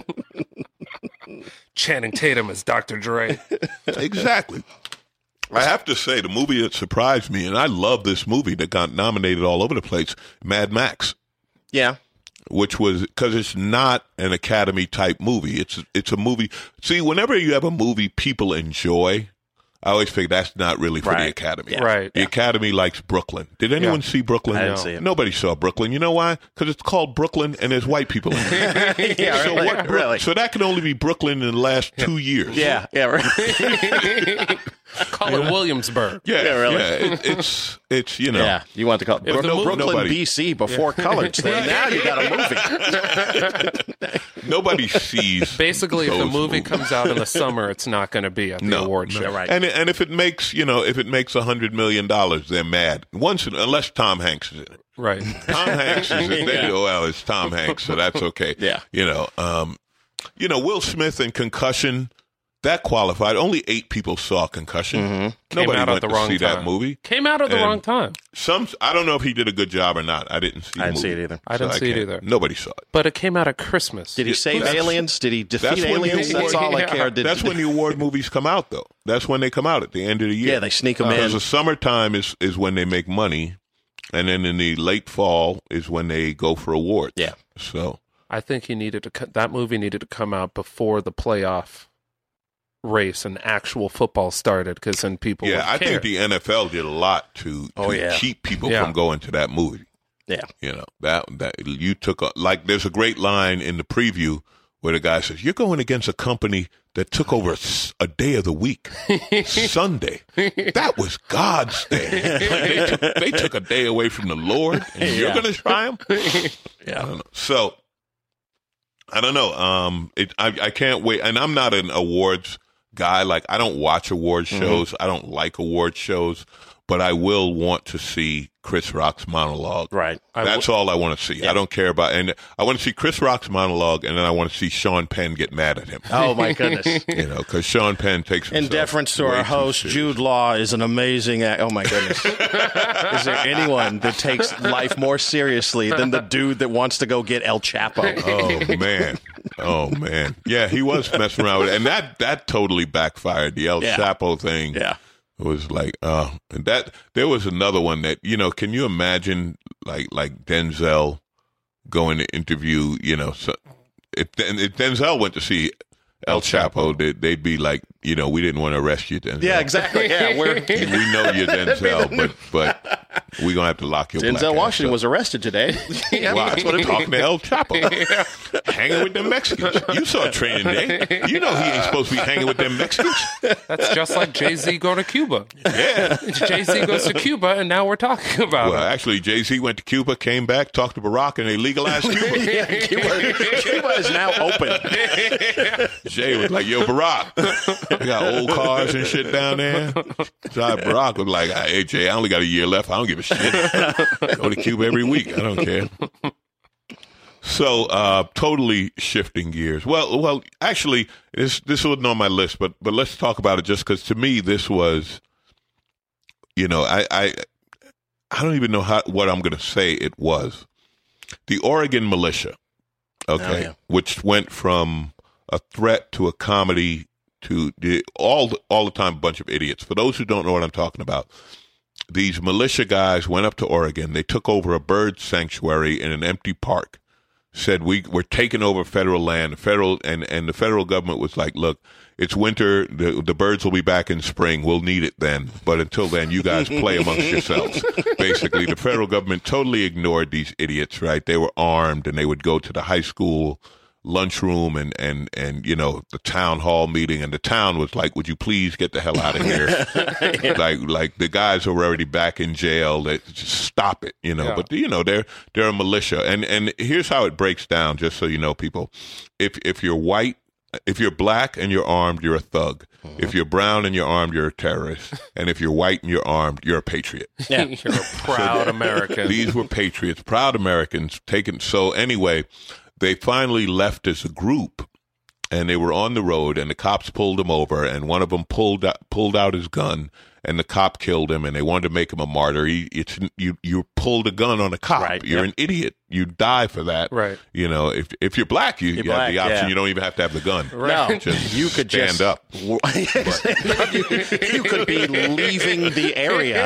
Channing Tatum as Doctor Dre. Exactly. I have to say, the movie that surprised me, and I love this movie that got nominated all over the place, Mad Max, Yeah. which was because it's not an Academy type movie. It's it's a movie. See, whenever you have a movie people enjoy, I always think that's not really for the Right. Academy. Yeah. Right. The Academy likes Brooklyn. Did anyone Yeah. see Brooklyn? I didn't see it. Nobody saw Brooklyn. You know why? Because it's called Brooklyn and there's white people in it. Yeah, so really, what? Brook- really. So that can only be Brooklyn in the last two years. Yeah, yeah, right. Call it Williamsburg. Yeah, Yeah, really. yeah. It, it's it's you know. Yeah, you want to call it Brook- the movie- Brooklyn, Nobody- B C before colored thing. Now you got a movie. Nobody sees. Basically, if the those movie movies. comes out in the summer, it's not going to be at the No, award no. show. Right. And and if it makes you know if it makes a hundred million dollars, they're mad. Once unless Tom Hanks is in it. Right. Tom Hanks is in it. They Yeah. go, well, it's Tom Hanks, so that's okay. Yeah. You know, um, you know, Will Smith and Concussion. That qualified. Only eight people saw Concussion. Mm-hmm. Nobody Came out went at the to wrong see time. that movie. Came out at the And- wrong time, Some, I don't know if he did a good job or not. I didn't see. The I didn't see movie, it either. I didn't so see it can't- either. Nobody saw it. but it came out at Christmas. Did he save That's- aliens? Did he defeat That's when the aliens? That's award- all I Yeah. care. Did, That's when the award movies come out, though. That's when they come out at the end of the year. Yeah, they sneak 'em Because in. the summertime is is when they make money, and then in the late fall is when they go for awards. Yeah. So I think he needed to. co- That movie needed to come out before the playoff race and actual football started, because then people. yeah, would I care. think the N F L did a lot to, to Oh, yeah. keep people Yeah. from going to that movie. yeah. You know that that you took a like. There's a great line in the preview where the guy says, "You're going against a company that took over a, a day of the week, Sunday. That was God's day. they, took, they took a day away from the Lord, and yeah. you're going to try them?" Yeah. I don't know. So, I don't know. Um, it, I, I can't wait. And I'm not an awards guy. Like, I don't watch award shows. Mm-hmm. I don't like award shows. But I will want to see Chris Rock's monologue. Right. That's w- all I want to see. Yeah. I don't care about, and I want to see Chris Rock's monologue, and then I want to see Sean Penn get mad at him. Oh my goodness! You know, because Sean Penn takes himself in deference to our host, Jude Law is an amazing. Act- oh my goodness! Is there anyone that takes life more seriously than the dude that wants to go get El Chapo? Oh man! Oh man! Yeah, he was messing around with it, and that that totally backfired. The El yeah. Chapo thing. Yeah. It was like, uh, and that there was another one that, you know, can you imagine like like Denzel going to interview, you know, so, if, if Denzel went to see El Chapo, they'd, they'd be like, you know, we didn't want to arrest you, Denzel. Yeah, exactly. Yeah, we're we know you're Denzel, but but we're gonna have to lock your Denzel Washington up. was arrested today. Yeah, wow, that's what I'm talking to El Chapo, yeah. Hanging with them Mexicans. You saw Training Day. You know he ain't supposed to be hanging with them Mexicans. That's just like Jay-Z going to Cuba. Yeah, Jay-Z goes to Cuba, and now we're talking about well, it. Actually, Jay-Z went to Cuba, came back, talked to Barack, and they legalized Cuba. Yeah, Cuba, Cuba is now open. Jay was like, "Yo, Barack, we got old cars and shit down there." So Barack was like, "Hey, Jay, I only got a year left. I don't give a shit. Go to Cuba every week. I don't care." So, uh, totally shifting gears. Well, well, actually, this this wasn't on my list, but but let's talk about it just because to me this was, you know, I I, I don't even know how what I'm going to say. It was the Oregon militia, okay, oh, yeah. which went from a threat to a comedy to the, all the, all the time a bunch of idiots. For those who don't know what I'm talking about, these militia guys went up to Oregon. They took over a bird sanctuary in an empty park. Said we we're taking over federal land. The federal and, and the federal government was like, "Look, it's winter. The the birds will be back in spring. We'll need it then. But until then, you guys play amongst yourselves." Basically, the federal government totally ignored these idiots. Right? They were armed and they would go to the high school lunchroom and, and, and, you know, the town hall meeting, and the town was like, "Would you please get the hell out of here?" yeah. Like, like the guys are already back in jail. They just stop it, you know. Yeah. But you know, they're they're a militia, and and here's how it breaks down, just so you know, people. If if you're white, if you're black and you're armed, you're a thug. Mm-hmm. If you're brown and you're armed, you're a terrorist. And if you're white and you're armed, you're a patriot. Yeah, you're a proud so American. These were patriots, proud Americans. Taken. So anyway. They finally left as a group, and they were on the road, and the cops pulled them over, and one of them pulled out, pulled out his gun, and the cop killed him, and they wanted to make him a martyr. He, it's you you pulled a gun on a cop. Right, you're yep. an idiot. You die for that. Right. You know, if if you're black, you, you're you black, have the option. Yeah. You don't even have to have the gun. Right. No, just you could stand just, up. you, you could be leaving the area.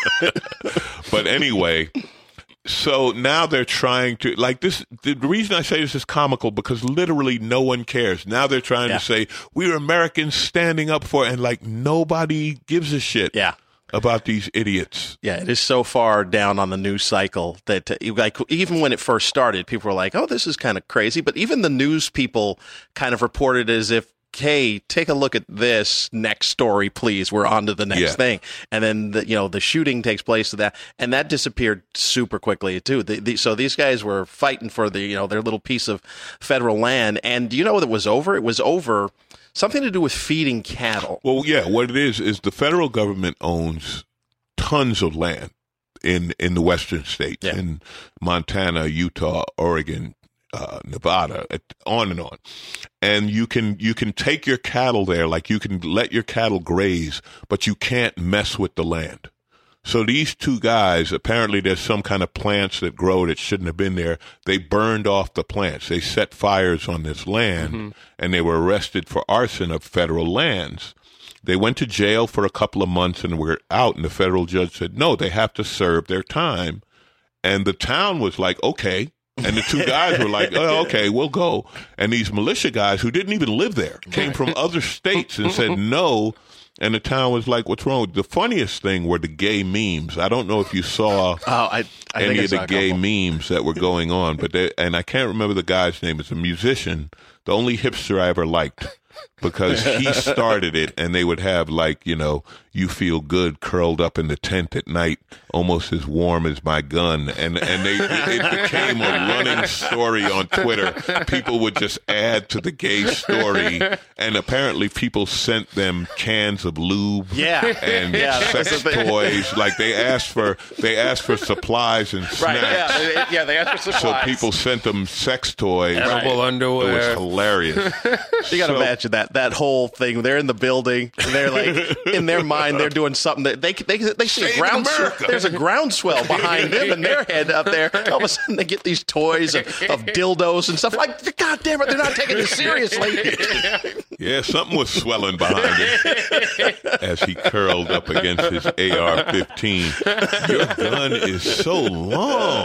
But anyway. So now they're trying to, like this, the reason I say this is comical because literally no one cares. Now they're trying yeah. to say, we're Americans standing up for it, and like nobody gives a shit yeah. about these idiots. Yeah, it is so far down on the news cycle that uh, like even when it first started, people were like, oh, this is kind of crazy. But even the news people kind of reported as if, hey, take a look at this next story, please. We're on to the next yeah. thing. And then, the, you know, the shooting takes place to that. And that disappeared super quickly, too. The, the, so these guys were fighting for the, you know, their little piece of federal land. And do you know what it was over? It was over something to do with feeding cattle. Well, yeah, what it is, is the federal government owns tons of land in, in the western states, yeah. in Montana, Utah, Oregon, Uh, Nevada, on and on, and you can you can take your cattle there, like you can let your cattle graze, but you can't mess with the land. So these two guys, apparently there's some kind of plants that grow that shouldn't have been there. They burned off the plants. They set fires on this land, mm-hmm. and they were arrested for arson of federal lands. They went to jail for a couple of months and were out, and the federal judge said, no, they have to serve their time. And the town was like, okay. And the two guys were like, oh, okay, we'll go. And these militia guys who didn't even live there came from other states and said, no, And the town was like, what's wrong? The funniest thing were the gay memes. I don't know if you saw oh, I, I any think I of the saw a gay couple. memes that were going on, but they, and I can't remember the guy's name. It's a musician, the only hipster I ever liked, because he started it, and they would have, like, you know, you feel good curled up in the tent at night, almost as warm as my gun. And and they it became a running story on Twitter. People would just add to the gay story, and apparently people sent them cans of lube Yeah. and Yeah, that was sex the thing. toys. Like they asked for they asked for supplies and snacks. Right, yeah, they- yeah, they asked for So supplies. people sent them sex toys. Right. Double It was underwear. hilarious. You got to So- imagine that that whole thing. They're in the building. And they're like, in their mind, they're doing something that they they they see a Save ground. America. There's a groundswell behind them, and their head up there. All of a sudden, they get these toys of, of dildos and stuff. Like, God damn it, they're not taking this seriously. Yeah, something was swelling behind him as he curled up against his A R fifteen. Your gun is so long.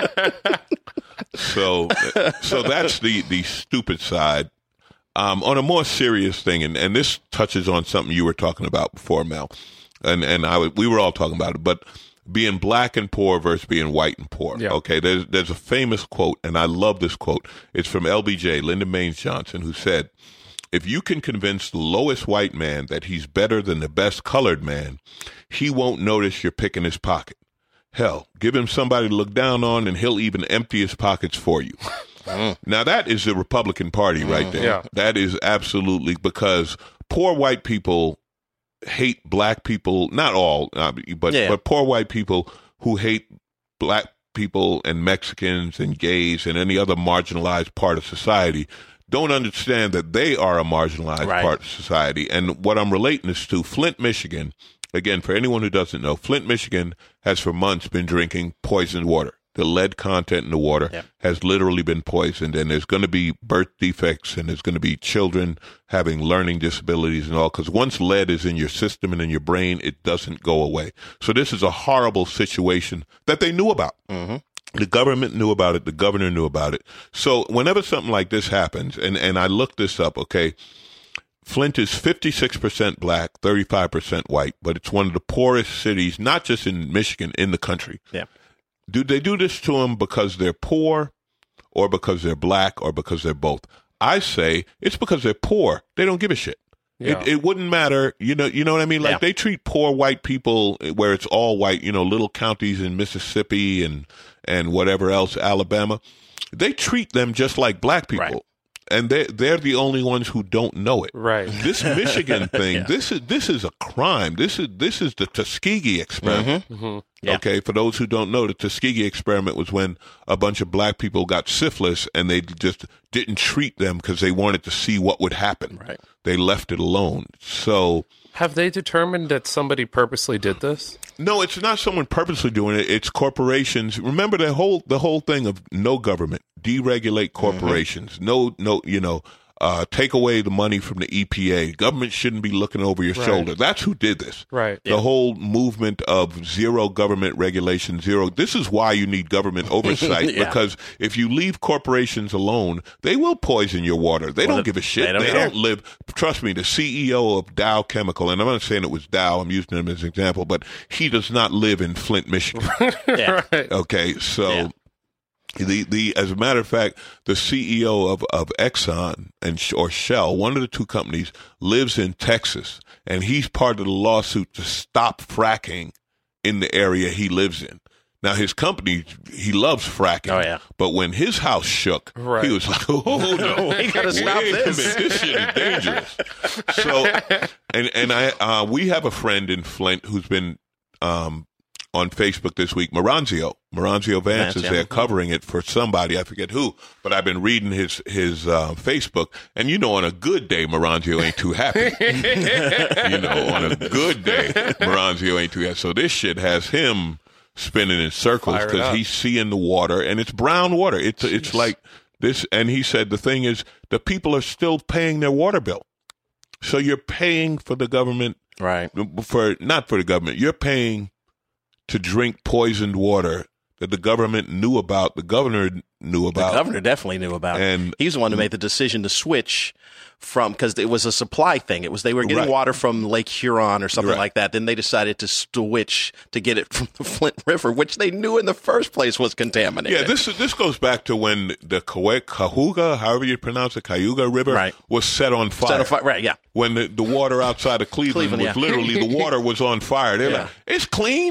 So, so that's the, the stupid side. Um, on a more serious thing, and, and this touches on something you were talking about before, Mel, and and I w- we were all talking about it, but being black and poor versus being white and poor. Yeah. Okay, there's there's a famous quote, and I love this quote. It's from L B J, Lyndon Baines Johnson, who said, "If you can convince the lowest white man that he's better than the best colored man, he won't notice you're picking his pocket. Hell, give him somebody to look down on, and he'll even empty his pockets for you." Now, that is the Republican Party right there. Yeah. That is absolutely, because poor white people hate black people, not all, uh, but, Yeah. but poor white people who hate black people and Mexicans and gays and any other marginalized part of society don't understand that they are a marginalized Right. part of society. And what I'm relating this to, Flint, Michigan, again, for anyone who doesn't know, Flint, Michigan has for months been drinking poisoned water. The lead content in the water Yep. has literally been poisoned, and there's going to be birth defects, and there's going to be children having learning disabilities and all, because once lead is in your system and in your brain, it doesn't go away. So this is a horrible situation that they knew about. The government knew about it. The governor knew about it. So whenever something like this happens, and, and I looked this up, okay, Flint is fifty-six percent black, thirty-five percent white, but it's one of the poorest cities, not just in Michigan, in the country. Yeah. Do they do this to them because they're poor, or because they're black, or because they're both? I say it's because they're poor. They don't give a shit. Yeah. It, it wouldn't matter. You know, you know what I mean? Like Yeah. they treat poor white people where it's all white, you know, little counties in Mississippi and, and whatever else, Alabama. They treat them just like black people. Right. And they they're the only ones who don't know it. Right. This Michigan thing, Yeah. this is this is a crime. This is this is the Tuskegee experiment. Mhm. Yeah. Okay, for those who don't know, the Tuskegee experiment was when a bunch of black people got syphilis and they just didn't treat them because they wanted to see what would happen. Right. They left it alone. So Have they determined that somebody purposely did this? no, it's not someone purposely doing it. It's corporations. Remember the whole the whole thing of no government, deregulate corporations. Mm-hmm. No, no, you know, uh, take away the money from the E P A. Government shouldn't be looking over your Right. shoulder. That's who did this. Right. The whole movement of zero government regulation, zero. This is why you need government oversight, Yeah. because if you leave corporations alone, they will poison your water. They Well, don't give a shit. they don't They care. don't live. Trust me, the C E O of Dow Chemical, and I'm not saying it was Dow, I'm using him as an example, but he does not live in Flint, Michigan. Yeah. Right. Okay, so Yeah. the the as a matter of fact, the C E O of of Exxon and Sh- or Shell, one of the two companies, lives in Texas, and he's part of the lawsuit to stop fracking in the area he lives in. Now, his company, he loves fracking. Oh, yeah. But when his house shook, Right. he was like, oh, no. We gotta stop Wait a this. minute, this shit is dangerous. So, and, and I, uh, we have a friend in Flint who's been, um, on Facebook this week, Moranzio. Moranzio Vance Vance, is yeah. there covering it for somebody. I forget who, but I've been reading his, his, uh, Facebook. And you know, on a good day, Moranzio ain't too happy. You know, on a good day, Moranzio ain't too happy. So this shit has him spinning in circles Fire it because up. he's seeing the water, and it's brown water. It's it's like this. And he said the thing is, the people are still paying their water bill. So you're paying for the government, Right. for not for the government. You're paying to drink poisoned water that the government knew about. The governor knew The about. governor definitely knew about it. And- He's the one who made the decision to switch from, because it was a supply thing. It was they were getting Right. water from Lake Huron or something Right. like that. Then they decided to switch to get it from the Flint River, which they knew in the first place was contaminated. Yeah, this this goes back to when the Cahu- Cahuga, however you pronounce it, Cayuga River, Right. was set on fire. Set of fi- right, yeah. When the, the water outside of Cleveland, Cleveland, was yeah. literally, the water was on fire. They're Yeah. like, it's clean.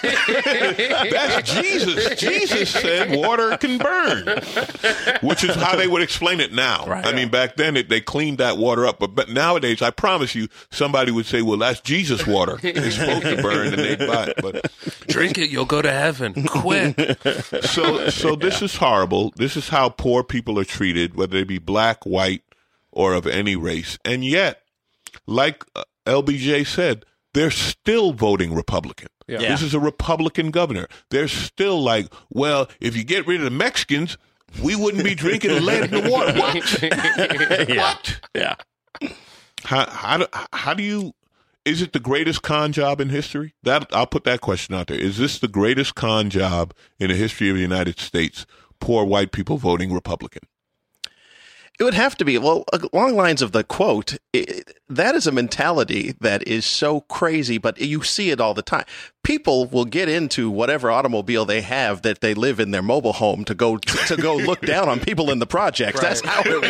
That's Jesus. Jesus said water can burn, which is how they would explain it now. Right. I mean, back then it, they cleaned that water up. But, but nowadays, I promise you, somebody would say, well, that's Jesus water. It's supposed to burn, and they'd buy it. But Drink it, you'll go to heaven. Quick. So, so this is horrible. This is how poor people are treated, whether they be black, white, or of any race. And yet, like uh, L B J said, they're still voting Republican. Yeah. Yeah. This is a Republican governor. They're still like, well, if you get rid of the Mexicans, we wouldn't be drinking lead in the water. What? yeah. What? Yeah. How, how, do, how do you... Is it the greatest con job in history? That I'll put that question out there. Is this the greatest con job in the history of the United States? Poor white people voting Republican. It would have to be. Well, along lines of the quote, it, that is a mentality that is so crazy, but you see it all the time. People will get into whatever automobile they have that they live in their mobile home to go to go look down on people in the projects. Right. That's how it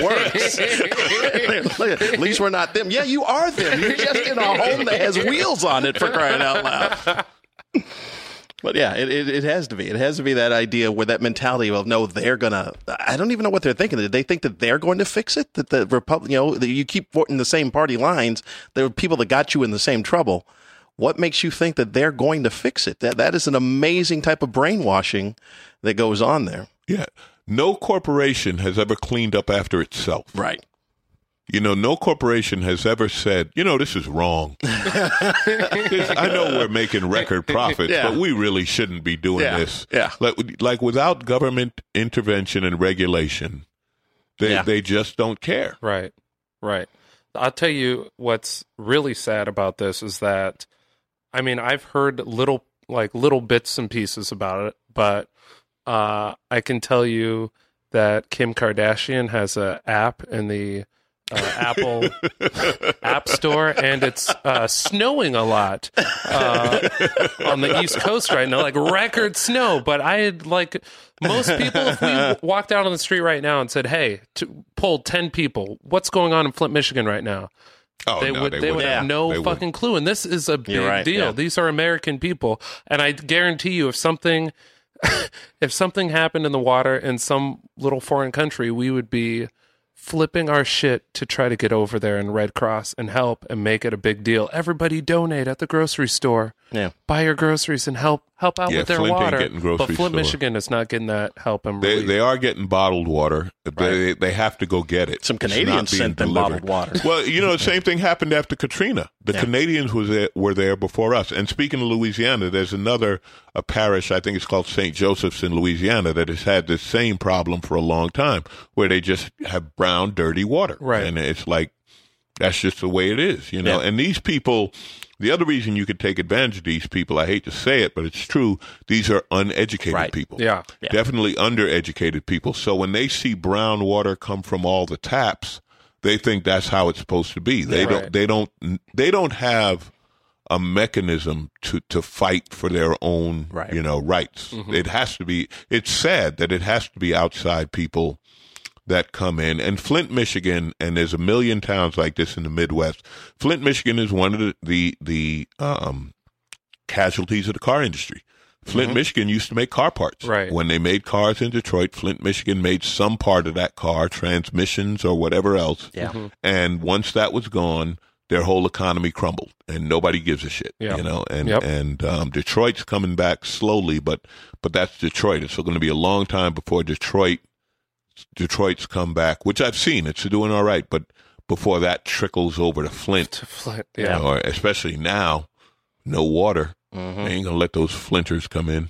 works. At least we're not them. Yeah, you are them. You're just in a home that has wheels on it, for crying out loud. But yeah, it, it, it has to be. It has to be that idea where that mentality of, no, they're going to, I don't even know what they're thinking. Did they think that they're going to fix it? That the Republic, you know, that you keep voting the same party lines. There are people that got you in the same trouble. What makes you think that they're going to fix it? That That is an amazing type of brainwashing that goes on there. Yeah. No corporation has ever cleaned up after itself. Right. You know, no corporation has ever said, you know, this is wrong. I know we're making record profits, Yeah. but we really shouldn't be doing Yeah. this. Yeah. Like, like without government intervention and regulation, they, Yeah. they just don't care. Right, right. I'll tell you what's really sad about this is that, I mean, I've heard little, like little bits and pieces about it, but uh, I can tell you that Kim Kardashian has an app in the uh, Apple App Store, and it's uh, snowing a lot uh, on the East Coast right now, like record snow. But I had like most people, if we walked out on the street right now and said, "Hey, to, polled ten people, what's going on in Flint, Michigan right now?" Oh, they no, would they they would wouldn't. have no They fucking wouldn't. clue, and this is a big You're right, deal. yeah. These are American people, and I guarantee you, if something if something happened in the water in some little foreign country, we would be flipping our shit to try to get over there in Red Cross and help and make it a big deal. Everybody donate at the grocery store. Yeah. Buy your groceries and help help out Yeah, with their Flint ain't water. getting grocery But Flint, store. Michigan is not getting that help and They relief. they are getting bottled water. They they have to go get it. Some It's not Canadians being sent them delivered. bottled water. Well, you know, the same thing happened after Katrina. The Yeah. Canadians was there, were there before us. And speaking of Louisiana, there's another a parish, I think it's called Saint Joseph's in Louisiana, that has had the same problem for a long time, where they just have brown, dirty water. Right. And it's like, that's just the way it is, you know. Yeah. And these people, the other reason you could take advantage of these people, I hate to say it, but it's true, these are uneducated Right. people. yeah. Yeah. Definitely undereducated people. So when they see brown water come from all the taps, they think that's how it's supposed to be. They Right. don't they don't they don't have a mechanism to, to fight for their own Right. you know rights. Mm-hmm. It has to be it's sad that it has to be outside people that come in. And Flint, Michigan, and there's a million towns like this in the Midwest. Flint, Michigan is one of the the, the um, casualties of the car industry. Flint, Mm-hmm. Michigan used to make car parts. Right. When they made cars in Detroit, Flint, Michigan made some part of that car, transmissions or whatever else. Yeah. Mm-hmm. And once that was gone, their whole economy crumbled, and nobody gives a shit. Yeah. You know, and Yep. and um, Detroit's coming back slowly, but but that's Detroit. It's going to be a long time before Detroit Detroit's come back, which I've seen. It's doing all right, but before that trickles over to Flint, To Flint, you yeah. know, or especially now, no water. Mm-hmm. They ain't gonna let those flinters come in.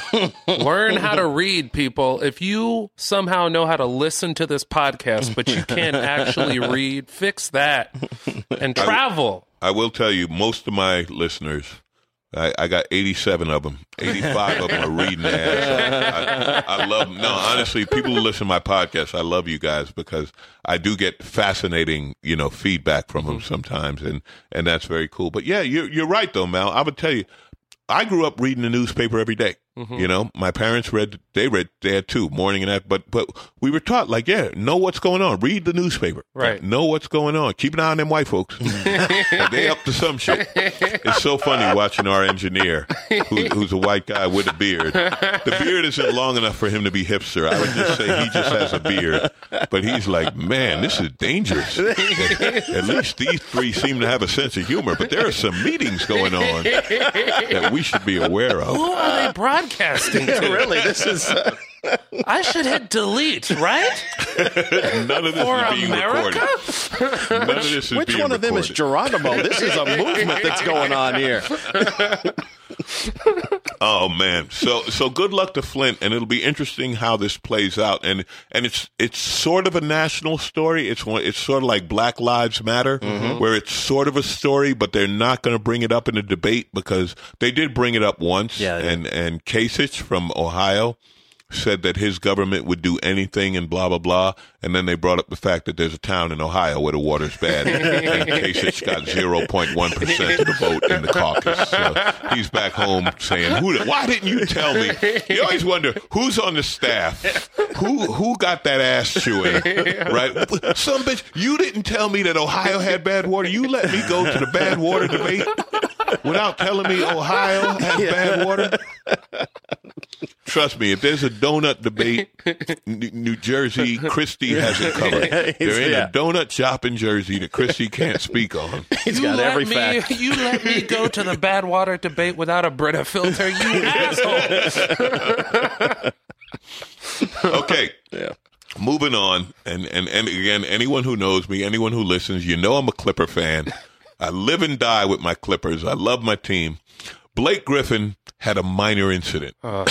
Learn how to read, people. If you somehow know how to listen to this podcast, but you can't actually read, fix that and travel. I will tell you, most of my listeners I, I got eighty-seven of them. eighty-five of them are reading ads. I, I love no, honestly, people who listen to my podcast, I love you guys because I do get fascinating, you know, feedback from them sometimes, and, and that's very cool. But yeah, you're you're right though, Mal. I would tell you, I grew up reading the newspaper every day. Mm-hmm. You know, my parents read, they read, they had two, morning and that, but, but we were taught, like, yeah, know what's going on. Read the newspaper. Right. Know what's going on. Keep an eye on them white folks. They up to some shit. It's so funny watching our engineer, who, who's a white guy with a beard. The beard isn't long enough for him to be hipster. I would just say he just has a beard. But he's like, man, this is dangerous. At least these three seem to have a sense of humor, but there are some meetings going on that we should be aware of. Who are they broadcasting to? Really, this is. Uh... I should hit delete, right? None of this For is being America? recorded. None of this is Which being one of them is recorded. Geronimo? This is a movement that's going on here. Oh man, so so good luck to Flint, and it'll be interesting how this plays out. And and it's it's sort of a national story. It's one. It's sort of like Black Lives Matter, mm-hmm. where it's sort of a story, but they're not going to bring it up in a debate because they did bring it up once. Yeah, yeah. And and Kasich from Ohio said that his government would do anything and blah, blah, blah. And then they brought up the fact that there's a town in Ohio where the water's bad. And Kasich got zero point one percent of the vote in the caucus. So he's back home saying, "Who? Why didn't you tell me?" You always wonder, who's on the staff? Who who got that ass chewing? Right? Some bitch, you didn't tell me that Ohio had bad water. You let me go to the bad water debate without telling me Ohio has yeah. bad water? Trust me, if there's a donut debate, New Jersey, Christie has it covered. They're in yeah. a donut shop in Jersey that Christie can't speak on. He's you got let every me, fact. You let me go to the bad water debate without a Brita filter, you asshole. Okay. Yeah. Moving on, and, and, and again, anyone who knows me, anyone who listens, you know I'm a Clipper fan. I live and die with my Clippers. I love my team. Blake Griffin had a minor incident. Uh.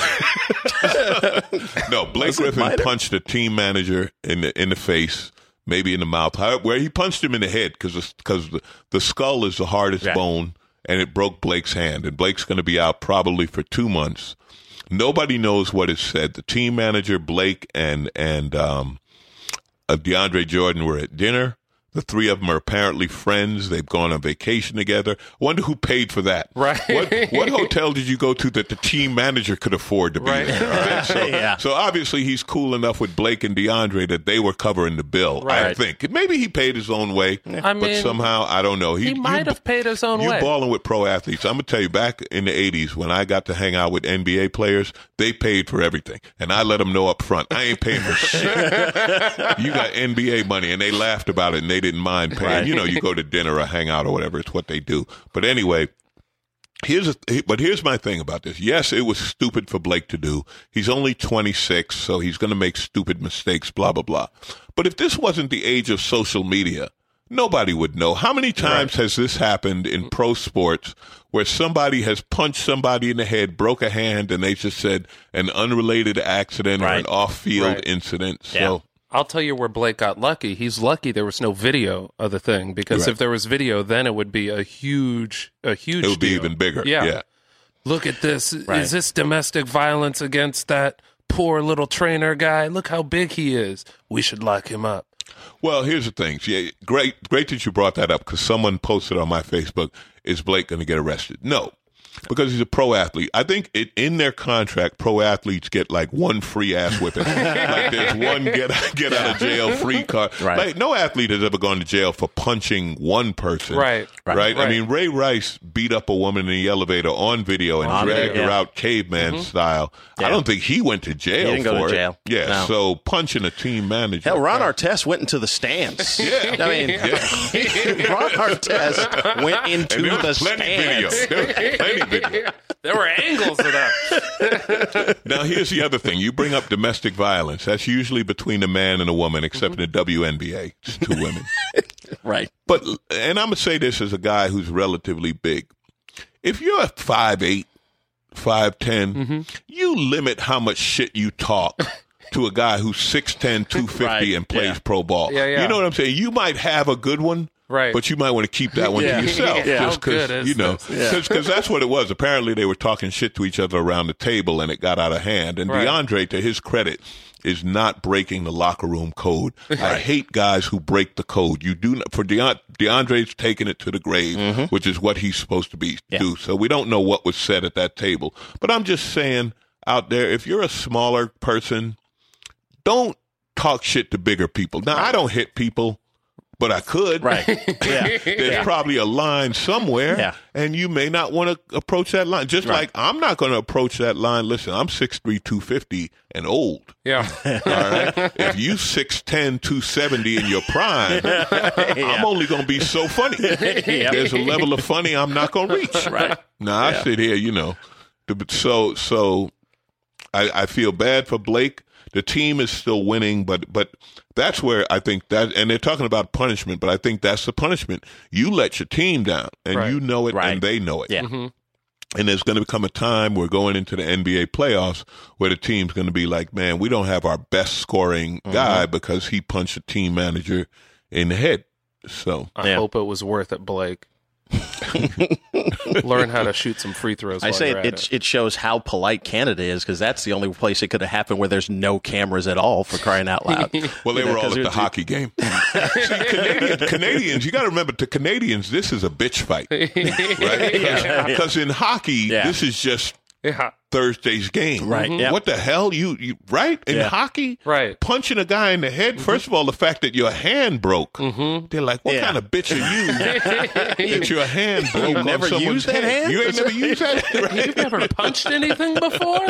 No, Blake Griffin minor? punched a team manager in the in the face, maybe in the mouth, where he punched him in the head because because the, the skull is the hardest yeah. bone, and it broke Blake's hand. And Blake's going to be out probably for two months. Nobody knows what is said. The team manager, Blake, and and um, uh, DeAndre Jordan were at dinner. The three of them are apparently friends. They've gone on vacation together. I wonder who paid for that. Right. What, what hotel did you go to that the team manager could afford to be right. there? Right? So, yeah. so obviously he's cool enough with Blake and DeAndre that they were covering the bill, right. I think. Maybe he paid his own way, I mean, but somehow, I don't know. He, he might you, have paid his own you're way. You're balling with pro athletes. I'm going to tell you, back in the eighties when I got to hang out with N B A players, they paid for everything. And I let them know up front, I ain't paying for shit. You got N B A money, and they laughed about it, and they didn't mind paying. Right. You know, you go to dinner or hang out or whatever. It's what they do. But anyway, here's a, but here's my thing about this. Yes, it was stupid for Blake to do. He's only twenty-six, so he's going to make stupid mistakes, blah, blah, blah. But if this wasn't the age of social media, nobody would know. How many times right. has this happened in pro sports where somebody has punched somebody in the head, broke a hand, and they just said an unrelated accident right. or an off-field right. incident? So. Yeah. I'll tell you where Blake got lucky. He's lucky there was no video of the thing, because right. if there was video, then it would be a huge, a huge. It would deal. be even bigger. Yeah. yeah. Look at this. Right. Is this domestic violence against that poor little trainer guy? Look how big he is. We should lock him up. Well, here's the thing. Yeah, great, great that you brought that up, because someone posted on my Facebook, "Is Blake going to get arrested?" No. Because he's a pro athlete. I think it, in their contract, pro athletes get like one free ass whipping. Like there's one get get out of jail free card. Right. Like no athlete has ever gone to jail for punching one person. Right. Right. Right. I mean, Ray Rice beat up a woman in the elevator on video and on dragged video, her yeah. out caveman Mm-hmm. style. Yeah. I don't think he went to jail He didn't for go to it. jail. Yeah. No. So punching a team manager. Hell, Ron Artest went into the stands. Yeah. I mean, Yeah. Ron Artest went into And there the was plenty video. stands. There was plenty video. There were angles of that. Now, here's the other thing. You bring up domestic violence. That's usually between a man and a woman, except in the W N B A. It's two women. Right. But, and I'm going to say this as a guy who's relatively big. If you're five eight, five ten, mm-hmm. you limit how much shit you talk to a guy who's six ten, two fifty Right. and plays Yeah. pro ball. Yeah, yeah. You know what I'm saying? You might have a good one, Right. But you might want to keep that one Yeah. to yourself. Yeah. Just How good because, is you know, this? because that's what it was. Apparently they were talking shit to each other around the table and it got out of hand. And Right. DeAndre, to his credit, is not breaking the locker room code. I hate guys who break the code. You do not, for Deand- DeAndre's taking it to the grave, Mm-hmm. which is what he's supposed to be Yeah. do. So we don't know what was said at that table. But I'm just saying out there, if you're a smaller person, don't talk shit to bigger people. Now, I don't hit people, but I could. Right. Yeah. There's Yeah. probably a line somewhere, Yeah. and you may not want to approach that line. Just Right. like I'm not going to approach that line. Listen, I'm six three, two fifty, and old. Yeah. All right? If you six ten, two seventy in your prime, I'm only going to be so funny. There's a level of funny I'm not going to reach. Right. Now, I Yeah. sit here, you know, the- so so I, I feel bad for Blake. The team is still winning, but but that's where I think that, and they're talking about punishment, but I think that's the punishment. You let your team down, and Right. you know it, Right. and they know it. Yeah. Mm-hmm. And there's going to become a time we're going into the N B A playoffs where the team's going to be like, man, we don't have our best scoring guy because he punched a team manager in the head. So I Yeah. hope it was worth it, Blake. Learn how to shoot some free throws. I while say you're it, at it, it shows how polite Canada is because that's the only place it could have happened where there's no cameras at all, for crying out loud. well, they You know, were all 'cause at the it's- hockey game. See, Canadian, Canadians, you got to remember, to Canadians, this is a bitch fight, right? Because in hockey, Yeah. this is just Yeah. Thursday's game. Right, yep. What the hell? You, you right? In Yeah. hockey? Right. Punching a guy in the head. First of all, the fact that your hand broke. They're like, what Yeah. kind of bitch are you that your hand broke on never someone's used that hand? You ain't never used that? Right? You've never punched anything before?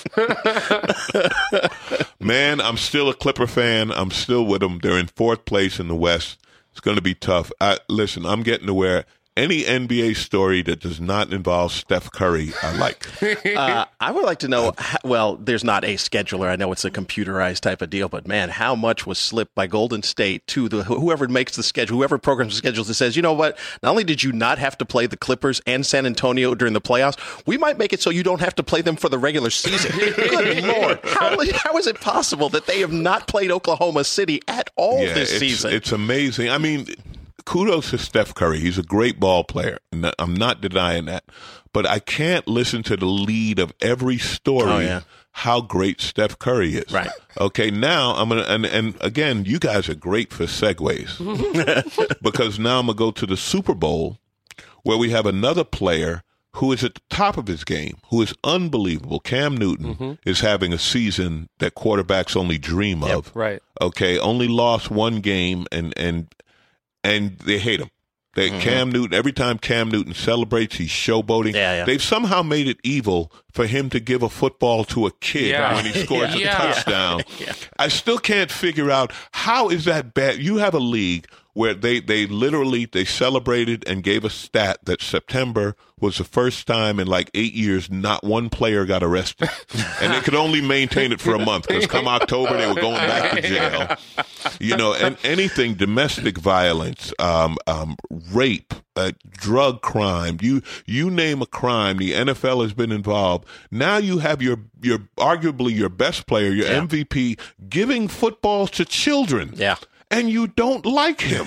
Man, I'm still a Clipper fan. I'm still with them. They're in fourth place in the West. It's going to be tough. I, listen, I'm getting to where any N B A story that does not involve Steph Curry, I like. Uh, I would like to know, how, well, there's not a scheduler. I know it's a computerized type of deal, but man, how much was slipped by Golden State to the whoever makes the schedule, whoever programs the schedules that says, you know what, not only did you not have to play the Clippers and San Antonio during the playoffs, we might make it so you don't have to play them for the regular season. Good Lord. How, how is it possible that they have not played Oklahoma City at all Yeah, this it's, season? it's amazing. I mean, kudos to Steph Curry. He's a great ball player. and I'm not denying that. But I can't listen to the lead of every story Oh, yeah. how great Steph Curry is. Right. Okay, now I'm going to, and, and again, you guys are great for segues. Because now I'm going to go to the Super Bowl where we have another player who is at the top of his game, who is unbelievable. Cam Newton Mm-hmm. is having a season that quarterbacks only dream of. Right. Okay, only lost one game, and and and they hate him. They Mm-hmm. Cam Newton. Every time Cam Newton celebrates, he's showboating. Yeah, yeah. They've somehow made it evil for him to give a football to a kid Yeah. when he scores Yeah. a touchdown. I still can't figure out how is that bad. You have a league where they they literally they celebrated and gave a stat that September was the first time in like eight years not one player got arrested, and they could only maintain it for a month because come October they were going back to jail. You know, and anything domestic violence, um, um, rape, uh, drug crime, you you name a crime, the N F L has been involved. Now you have your your arguably your best player, your Yeah. M V P, giving footballs to children. Yeah. And you don't like him.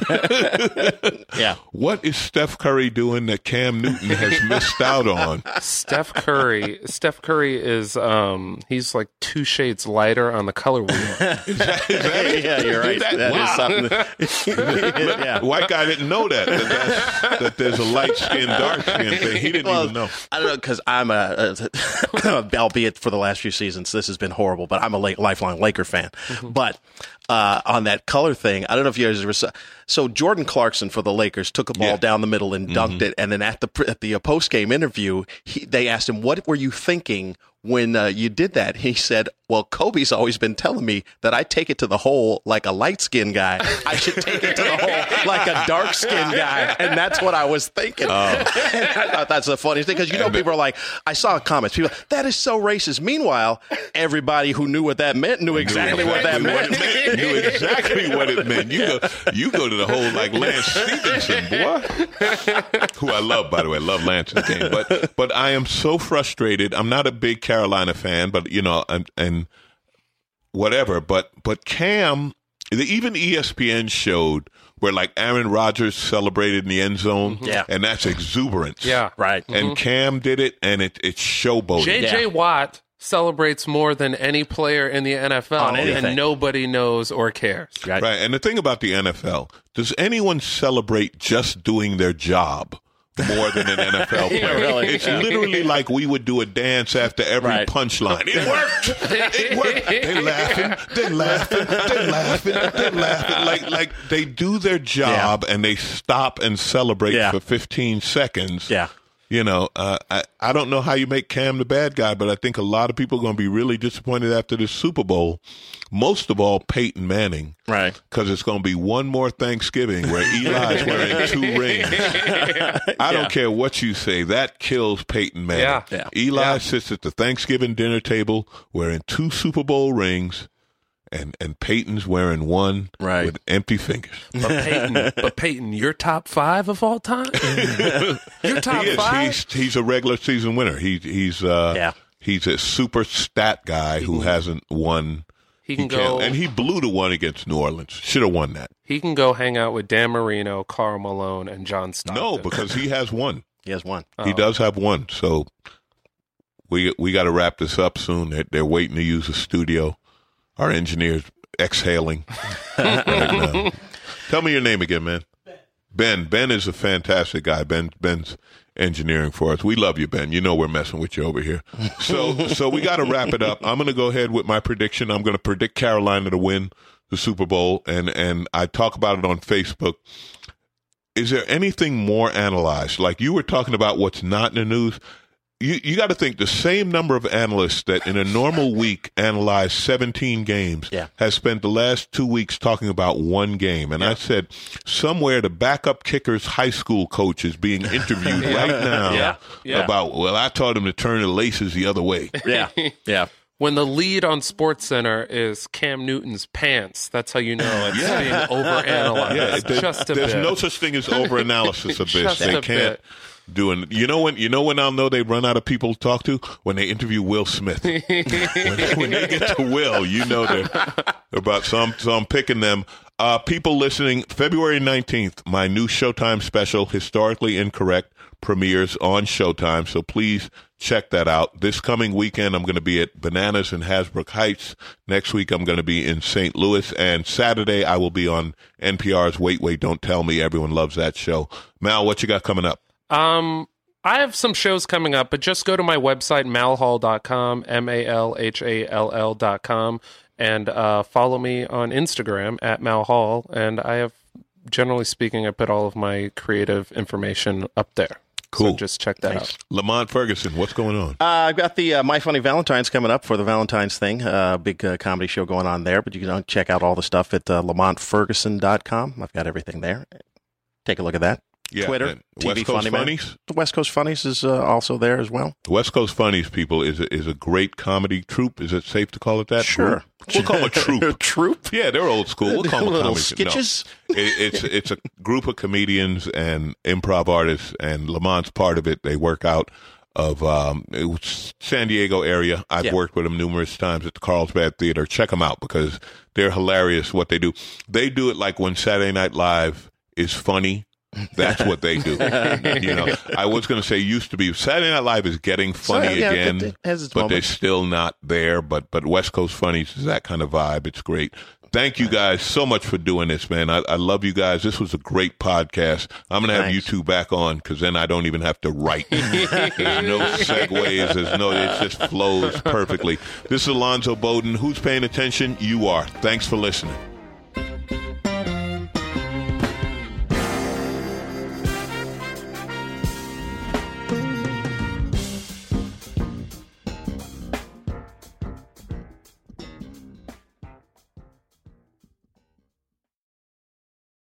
Yeah. What is Steph Curry doing that Cam Newton has missed out on? Steph Curry. Steph Curry is um he's like two shades lighter on the color wheel. Is that, is that it? Yeah, you're right. That- That is wow. something. Yeah. White guy didn't know that, that, that's- that there's a light skin, dark skin thing. He didn't Well, even know. I don't know because I'm a, a albeit for the last few seasons, this has been horrible, but I'm a late, lifelong Laker fan. But uh, on that color thing, I don't know if you guys ever saw. So Jordan Clarkson for the Lakers took a ball Yeah. down the middle and dunked it, and then at the at the post game interview, he, they asked him, "What were you thinking when uh, you did that?" He said, "Well, Kobe's always been telling me that I take it to the hole like a light skinned guy. I should take it to the hole like a dark skinned guy, and that's what I was thinking." And I thought that's the funniest thing because you know people are like, I saw comments, people that is so racist. Meanwhile, everybody who knew what that meant knew exactly what that meant. What it meant. Knew exactly what it meant. You go, you go to the hole like Lance Stevenson, boy, who I love, by the way. I love Lance's game, but but I am so frustrated. I'm not a big Carolina fan, but you know, and, and whatever. But but Cam, even E S P N showed where like Aaron Rodgers celebrated in the end zone, Yeah. and that's exuberance. Yeah. Right. And Cam did it, and it, it's showboating. J J Yeah. Watt celebrates more than any player in the N F L, On anything. and nobody knows or cares. Right. Right. And the thing about the N F L, does anyone celebrate just doing their job more than an N F L player? Yeah, really. It's literally like we would do a dance after every Right. punchline. It worked. It worked. They're laughing. They're laughing. They're laughing. They're laughing. Like, like they do their job and they stop and celebrate Yeah. for fifteen seconds. Yeah. You know, uh, I, I don't know how you make Cam the bad guy, but I think a lot of people are going to be really disappointed after this Super Bowl. Most of all, Peyton Manning. Right. Because it's going to be one more Thanksgiving where Eli's wearing two rings. I don't care what you say. That kills Peyton Manning. Yeah. Yeah. Eli Yeah. sits at the Thanksgiving dinner table wearing two Super Bowl rings, and, and Peyton's wearing one Right. with empty fingers. But Peyton, but Peyton, you're top five of all time. You're top He is. five. He's, he's a regular season winner. He, he's uh, Yeah. he's a super stat guy who hasn't won. He can He go. can't- and he blew the one against New Orleans. Should have won that. He can go hang out with Dan Marino, Karl Malone, and John Stockton. No, because he has one. He has one. He Oh. does have one. So we we got to wrap this up soon. They're, they're waiting to use the studio. Our engineer's exhaling right now. Tell me your name again, man. Ben. Ben is a fantastic guy. Ben Ben's engineering for us. We love you, Ben. You know we're messing with you over here. So so we got to wrap it up. I'm going to go ahead with my prediction. I'm going to predict Carolina to win the Super Bowl, and and I talk about it on Facebook. Is there anything more analyzed? Like you were talking about what's not in the news. You you got to think the same number of analysts that in a normal week analyze seventeen games Yeah. has spent the last two weeks talking about one game. And I said, somewhere the backup kicker's high school coach is being interviewed right now Yeah. Yeah. about, well, I taught him to turn the laces the other way. Yeah. Yeah. When the lead on SportsCenter is Cam Newton's pants, that's how you know it's Yeah. being overanalyzed. Yeah, there- just a there's bit. no such thing as overanalysis of this. Just They a can't bit. do it. You know when you know when I'll know they run out of people to talk to? When they interview Will Smith. when, when they get to Will, you know they're, they're about so I'm, so I'm picking them. Uh, people listening, February nineteenth, my new Showtime special, Historically Incorrect, premieres on Showtime. So please check that out. This coming weekend, I'm going to be at Bananas in Hasbrook Heights. Next week, I'm going to be in Saint Louis. And Saturday, I will be on N P R's Wait, Wait, Don't Tell Me. Everyone loves that show. Mal, what you got coming up? Um, I have some shows coming up, but just go to my website, malhall dot com, M A L H A L L dot com, and uh, follow me on Instagram at malhall. And I have, generally speaking, I put all of my creative information up there. Cool. So just check that out. Lamont Ferguson, what's going on? Uh, I've got the uh, My Funny Valentine's coming up for the Valentine's thing. Uh, big uh, comedy show going on there, but you can uh, check out all the stuff at uh, lamont ferguson dot com. I've got everything there. Take a look at that. Yeah, Twitter, and T V West Coast Funny Man. Funnies? The West Coast Funnies is uh, also there as well. West Coast Funnies, people, is a, is a great comedy troupe. Is it safe to call it that? Sure. Group? We'll call them a troupe. Troupe? Yeah, they're old school. We'll call them a Little comedy. sketches? No. It, it's it's a group of comedians and improv artists, and Lamont's part of it. They work out of um, it was San Diego area. I've Yeah. worked with them numerous times at the Carlsbad Theater. Check them out because they're hilarious. What they do, they do it like when Saturday Night Live is funny. That's what they do. You know, I was going to say used to be Saturday Night Live is getting funny So, yeah, again, it- it has its but they're moments. still not there. But but West Coast Funnies is that kind of vibe. It's great. Thank you guys so much for doing this, man. I, I love you guys. This was a great podcast. I'm going to have Thanks. you two back on because then I don't even have to write. There's no segues. There's no, it just flows perfectly. This is Alonzo Bowden. Who's paying attention? You are. Thanks for listening.